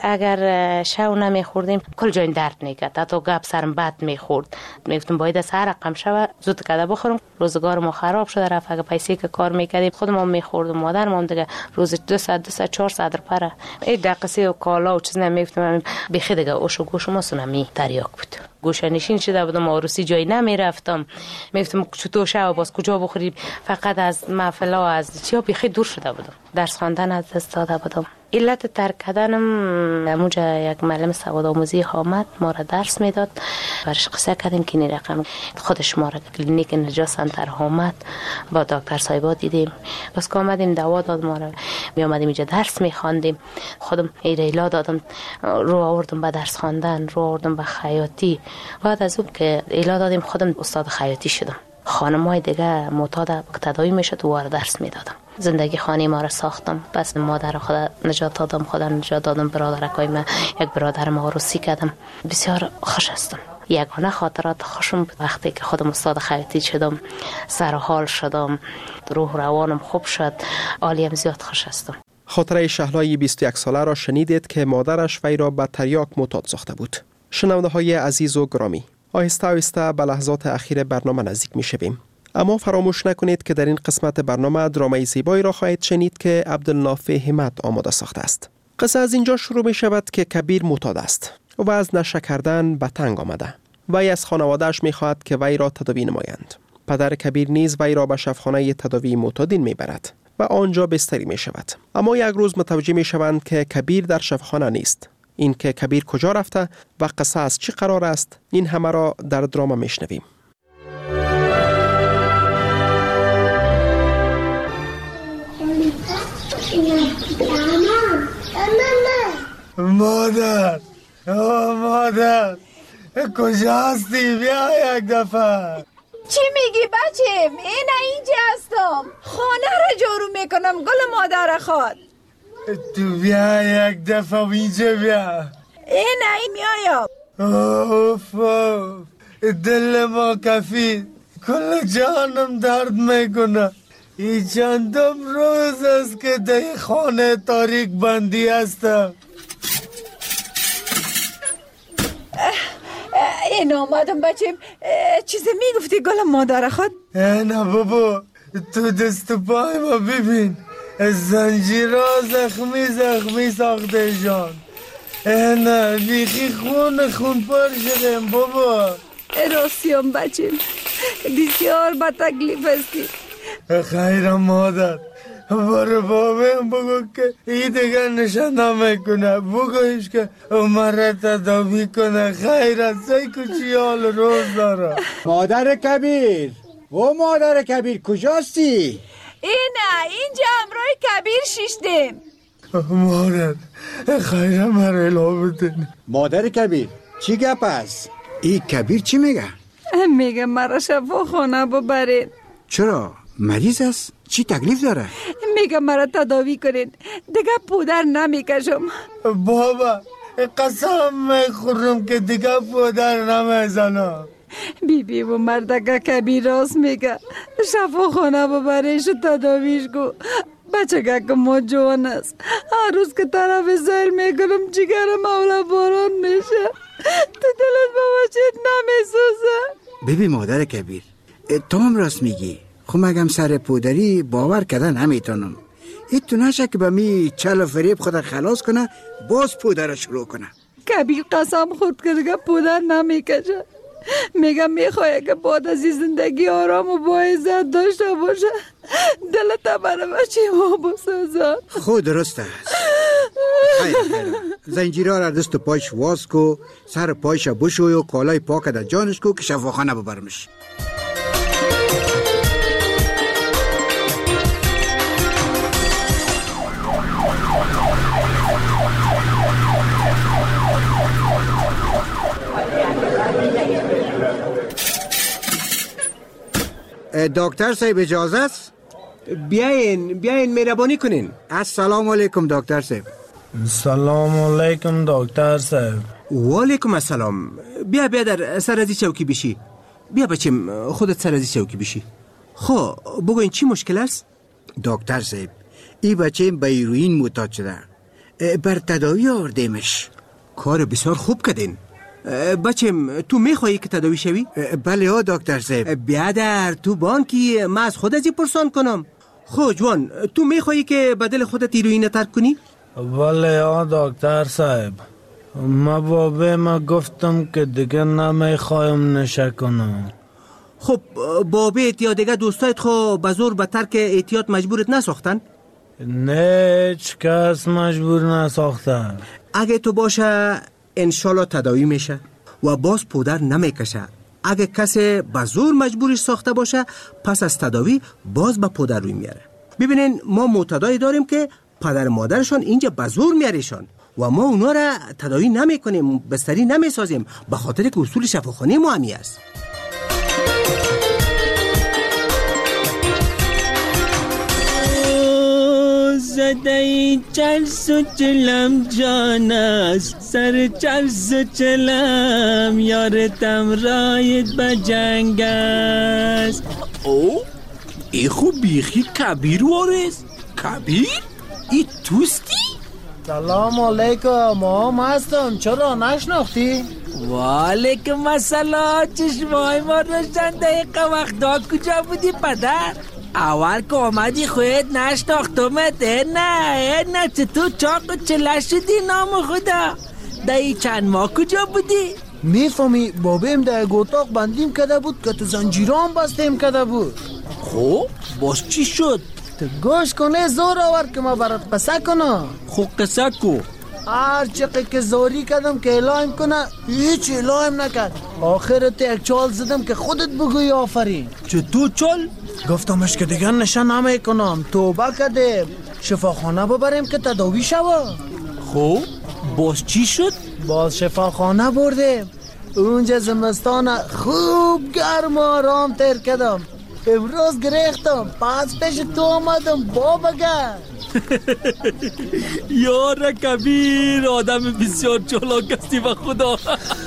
اگر شو نمیخوردیم کل جای درد میکرد، حتی گپ سرم بد میخورد. میگفتم باید از هر رقم شوه زود کده بخورم. روزگار ما خراب شده رفت. اگر پیسه که کار میکردیم خودم میخوردم، مادرم دیگه روز 200 400 روپیه. این دقیقه و کالا و چیز نمیگفتم، بخی دیگه اوش و گوش ما سنمی تریاک بود. گوشه نشین شده بودم، عروسی جایی نمیرفتم. میگفتم چطور شو باز کجا بخوریم، فقط از محفلا از چیا بخی دور شده بودم. درس خواندن از دست داده بودم. علت ترک کردنم همونجا یک معلم سواد آموزی آمد ما را درس میداد، برش قصه کردیم که این رقم خودش ما را کلینیک نجات سنتر آمد، با دکتر صاحبا دیدیم، بس که آمدیم دوا داد ما را، می آمدیم اینجا درس میخواندیم. خودم ایلا دادم، رو آوردم به درس خواندن، رو آوردم به خیاطی. بعد از اون که ایلا دادیم خودم استاد خیاطی شدم. خانم‌های دیگه معتاد تداوی میشد و وارد درس میدادم. زندگی خانه ما را ساختم. پس مادر خدا نجات دادم، خدا نجات دادم. برادرکای من، یک برادر ما عروسی کردم. بسیار خوش هستم. یگانه خاطرات خوشم بود وقتی که خودم استاد خیاطی شدم، سر حال شدم، روح روانم خوب شد، عالیم زیاد خوش هستم. خاطره شهلای 21 ساله را شنیدید که مادرش وی را به تریاک معتاد ساخته بود. شنونده های عزیز و گرامی، آهسته آهسته به لحظات اخیر برنامه نزدیک می شویم. اما فراموش نکنید که در این قسمت برنامه درامای زیبایی را خواهید شنید که عبدالنافع همت آماده ساخته است. قصه از اینجا شروع می شود که کبیر معتاد است و از نشه کردن به تنگ آمده. وی از خانواده‌اش می خواهد که وی را تداوی نمایند. پدر کبیر نیز وی را به شفاخانه تداوی معتادین می برد و آنجا بستری می شود. اما یک روز متوجه می شوند که کبیر در شفاخانه نیست. این که کبیر کجا رفته و قصه از چی قرار است، این همه را در دراما می شنویم. مادر مادر کجا هستی؟ بیا یک دفعه. چی میگی بچم؟ اینجا هستم، خانه را جارو میکنم. گل مادر خود تو بیا یک دفعه اینجا بیا. میایم. اوف دل ما کفید، کل جانم درد میکنه. این چندم روز است که در خانه تاریک بندی هستم. این آمدم بچم. چیزی میگفتی گل مادر خود؟ نه بابا، تو دست پای ما ببین، زنجیرها زخمی ساخته جان. نه بیخی خون پر شدم بابا. راستیم بچم، بسیار با تکلیف هستی. خیر مادر، برو بابیم بگو که ای دیگه نشانه میکنه. بگویش که مرا تداوی کنه. خیر است، ای کچی حال روز داره. مادر کبیر، مادر کبیر کجاستی؟ اینجا امروی کبیر شیشتیم. مادر خیر مرا اله بدین. مادر کبیر چی گپ است؟ ای کبیر چی میگه؟ میگه مرا شفا خانه ببرین. چرا؟ مریض است؟ چی تکلیف داره؟ میگه مرا تداوی کنین، دیگه پودر نمیکشم. بابا قسم میخورم که دیگه پودر نمیزنم. بی و مردکه کبیر راست میگه. شفا خانه ببریش و تداویش گو. بچه که ما جوان است، هر روز که طرف زیل میکنم جگر مولا باران میشه. تو دلت بابا چیت نمیسوزه. ببین مادر کبیر، تو هم راست میگی. خب مگم سر پودری باور کردن نمیتونم. این تو نشه که به می چل و فریب خود خلاص کنه باز پودر شروع کنه. کبیر قسم خود که پودر نمیکشه. میگم میخواه که بعد از زندگی آرام و با عزت داشته باشه. دلت برای بچه ما بسازه. خود درست است. خیر زنجیرها را دست و پایش واز کو، سر پایش بشوی و کالای پاک در جانش کو که شفاخانه ببرمش. دکتر صاحب اجازه است؟ بیاین مهربانی کنین. السلام علیکم دکتر صاحب. سلام علیکم دکتر صاحب. و علیکم السلام. بیا در سر از چوکی بشی. بیا بچم خودت سر از چوکی بشی. خب بگوین چی مشکل است؟ دکتر صاحب این بچه به هیروئین معتاد شده، بر تداوی آوردیمش. کار بسیار خوب کردین. بچم تو میخوایی که تداوی شوی؟ بله ها دکتر صاحب. بیا در تو بانکی ما از خود ازی پرسان کنم. خب جوان تو میخوایی که بدل خودت هیروئین ترک کنی؟ بله ها دکتر صاحب. ما بابه ما گفتم که دیگه نمیخوایم نشه کنم. خب بابت یا دیگه دوستایت خو به زور به ترک احتیاط مجبورت نساختن؟ نه هیچ کس مجبور نساختن. اگه تو باشه انشالله تداوی میشه و باز پودر نمیکشه. اگه کسی به زور مجبورش ساخته باشه پس از تداوی باز به پودر روی میاره. ببینین ما معتادای داریم که پدر مادرشان اینجا به زور میاریشان و ما اونا را تداوی نمیکنیم، بستری نمیسازیم، به خاطر که اصول شفاخانه ما همی است. زدهی چرس و چلم جان است، سر چرس و چلم یارتم رایت به جنگ است. او ای خوب بیخی کبیر وارست. کبیر؟ ای توستی؟ سلام علیکم، ما هم هستم، چرا نشناختی؟ و علیکم السلام. چشمای ما روشن دقیقه وقتا کجا بودی پدر؟ اول که آمدی خودت نشناختمت. نه چطور چاق و چله شدی نام خدا؟ دایی چند ماه کجا بودی؟ میفهمی بابیم در گوتاق بندیم کده بود که تو زنجیران بستیم کده بود. خب باز چی شد؟ تو گوش کنه زور آور که ما برات قصه کنم. خب قصه کو. هر چقدر که زوری کردم که اعلام کنه هیچ اعلام نکرد. آخرت یک چال زدم که خودت بگوی آفرین. چطور چال؟ گفتمش که دیگه نشان نمیکنم، توبه کردیم، شفاخانه ببریم که تداوی شوه. خب باز چی شد؟ باز شفاخانه بردیم. اونجا زمستان خوب گرم و آرام تیر کردم. امروز گریختم، پس پیش تو آمدم بابا گر. یار کبیر، آدم بسیار چالاک هستی و خدا.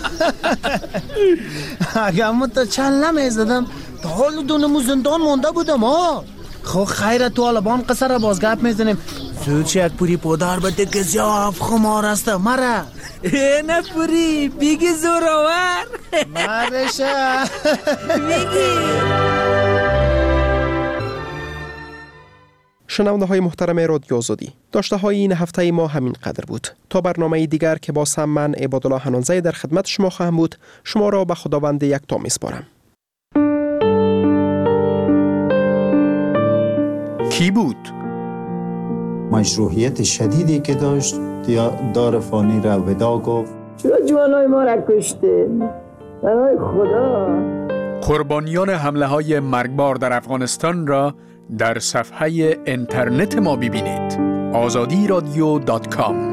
اگر من تا چل نمیزدم تا حال دونمو زندان مونده بودم ها. خب خیره تو آلبان قصه را بازگپ میزنیم. زود یک پوری پودر بده که زیاف خمار است مره. نه پوری بیگی زوراور. مرشه بیگی. شنونده های محترم رادیو آزادی، داشته های این هفته ما همین قدر بود. تا برنامه دیگر که با هم من عبادالله حنانزی در خدمت شما خواهم بود، شما را به خداوند یکتا میسپارم. کی بود؟ مشروعیت شدیدی که داشت دار فانی را ودا گفت. چرا جوانای ما را کشتین؟ برای خدا. قربانیان حمله های مرگبار در افغانستان را در صفحه اینترنت ما ببینید. azadi radio.com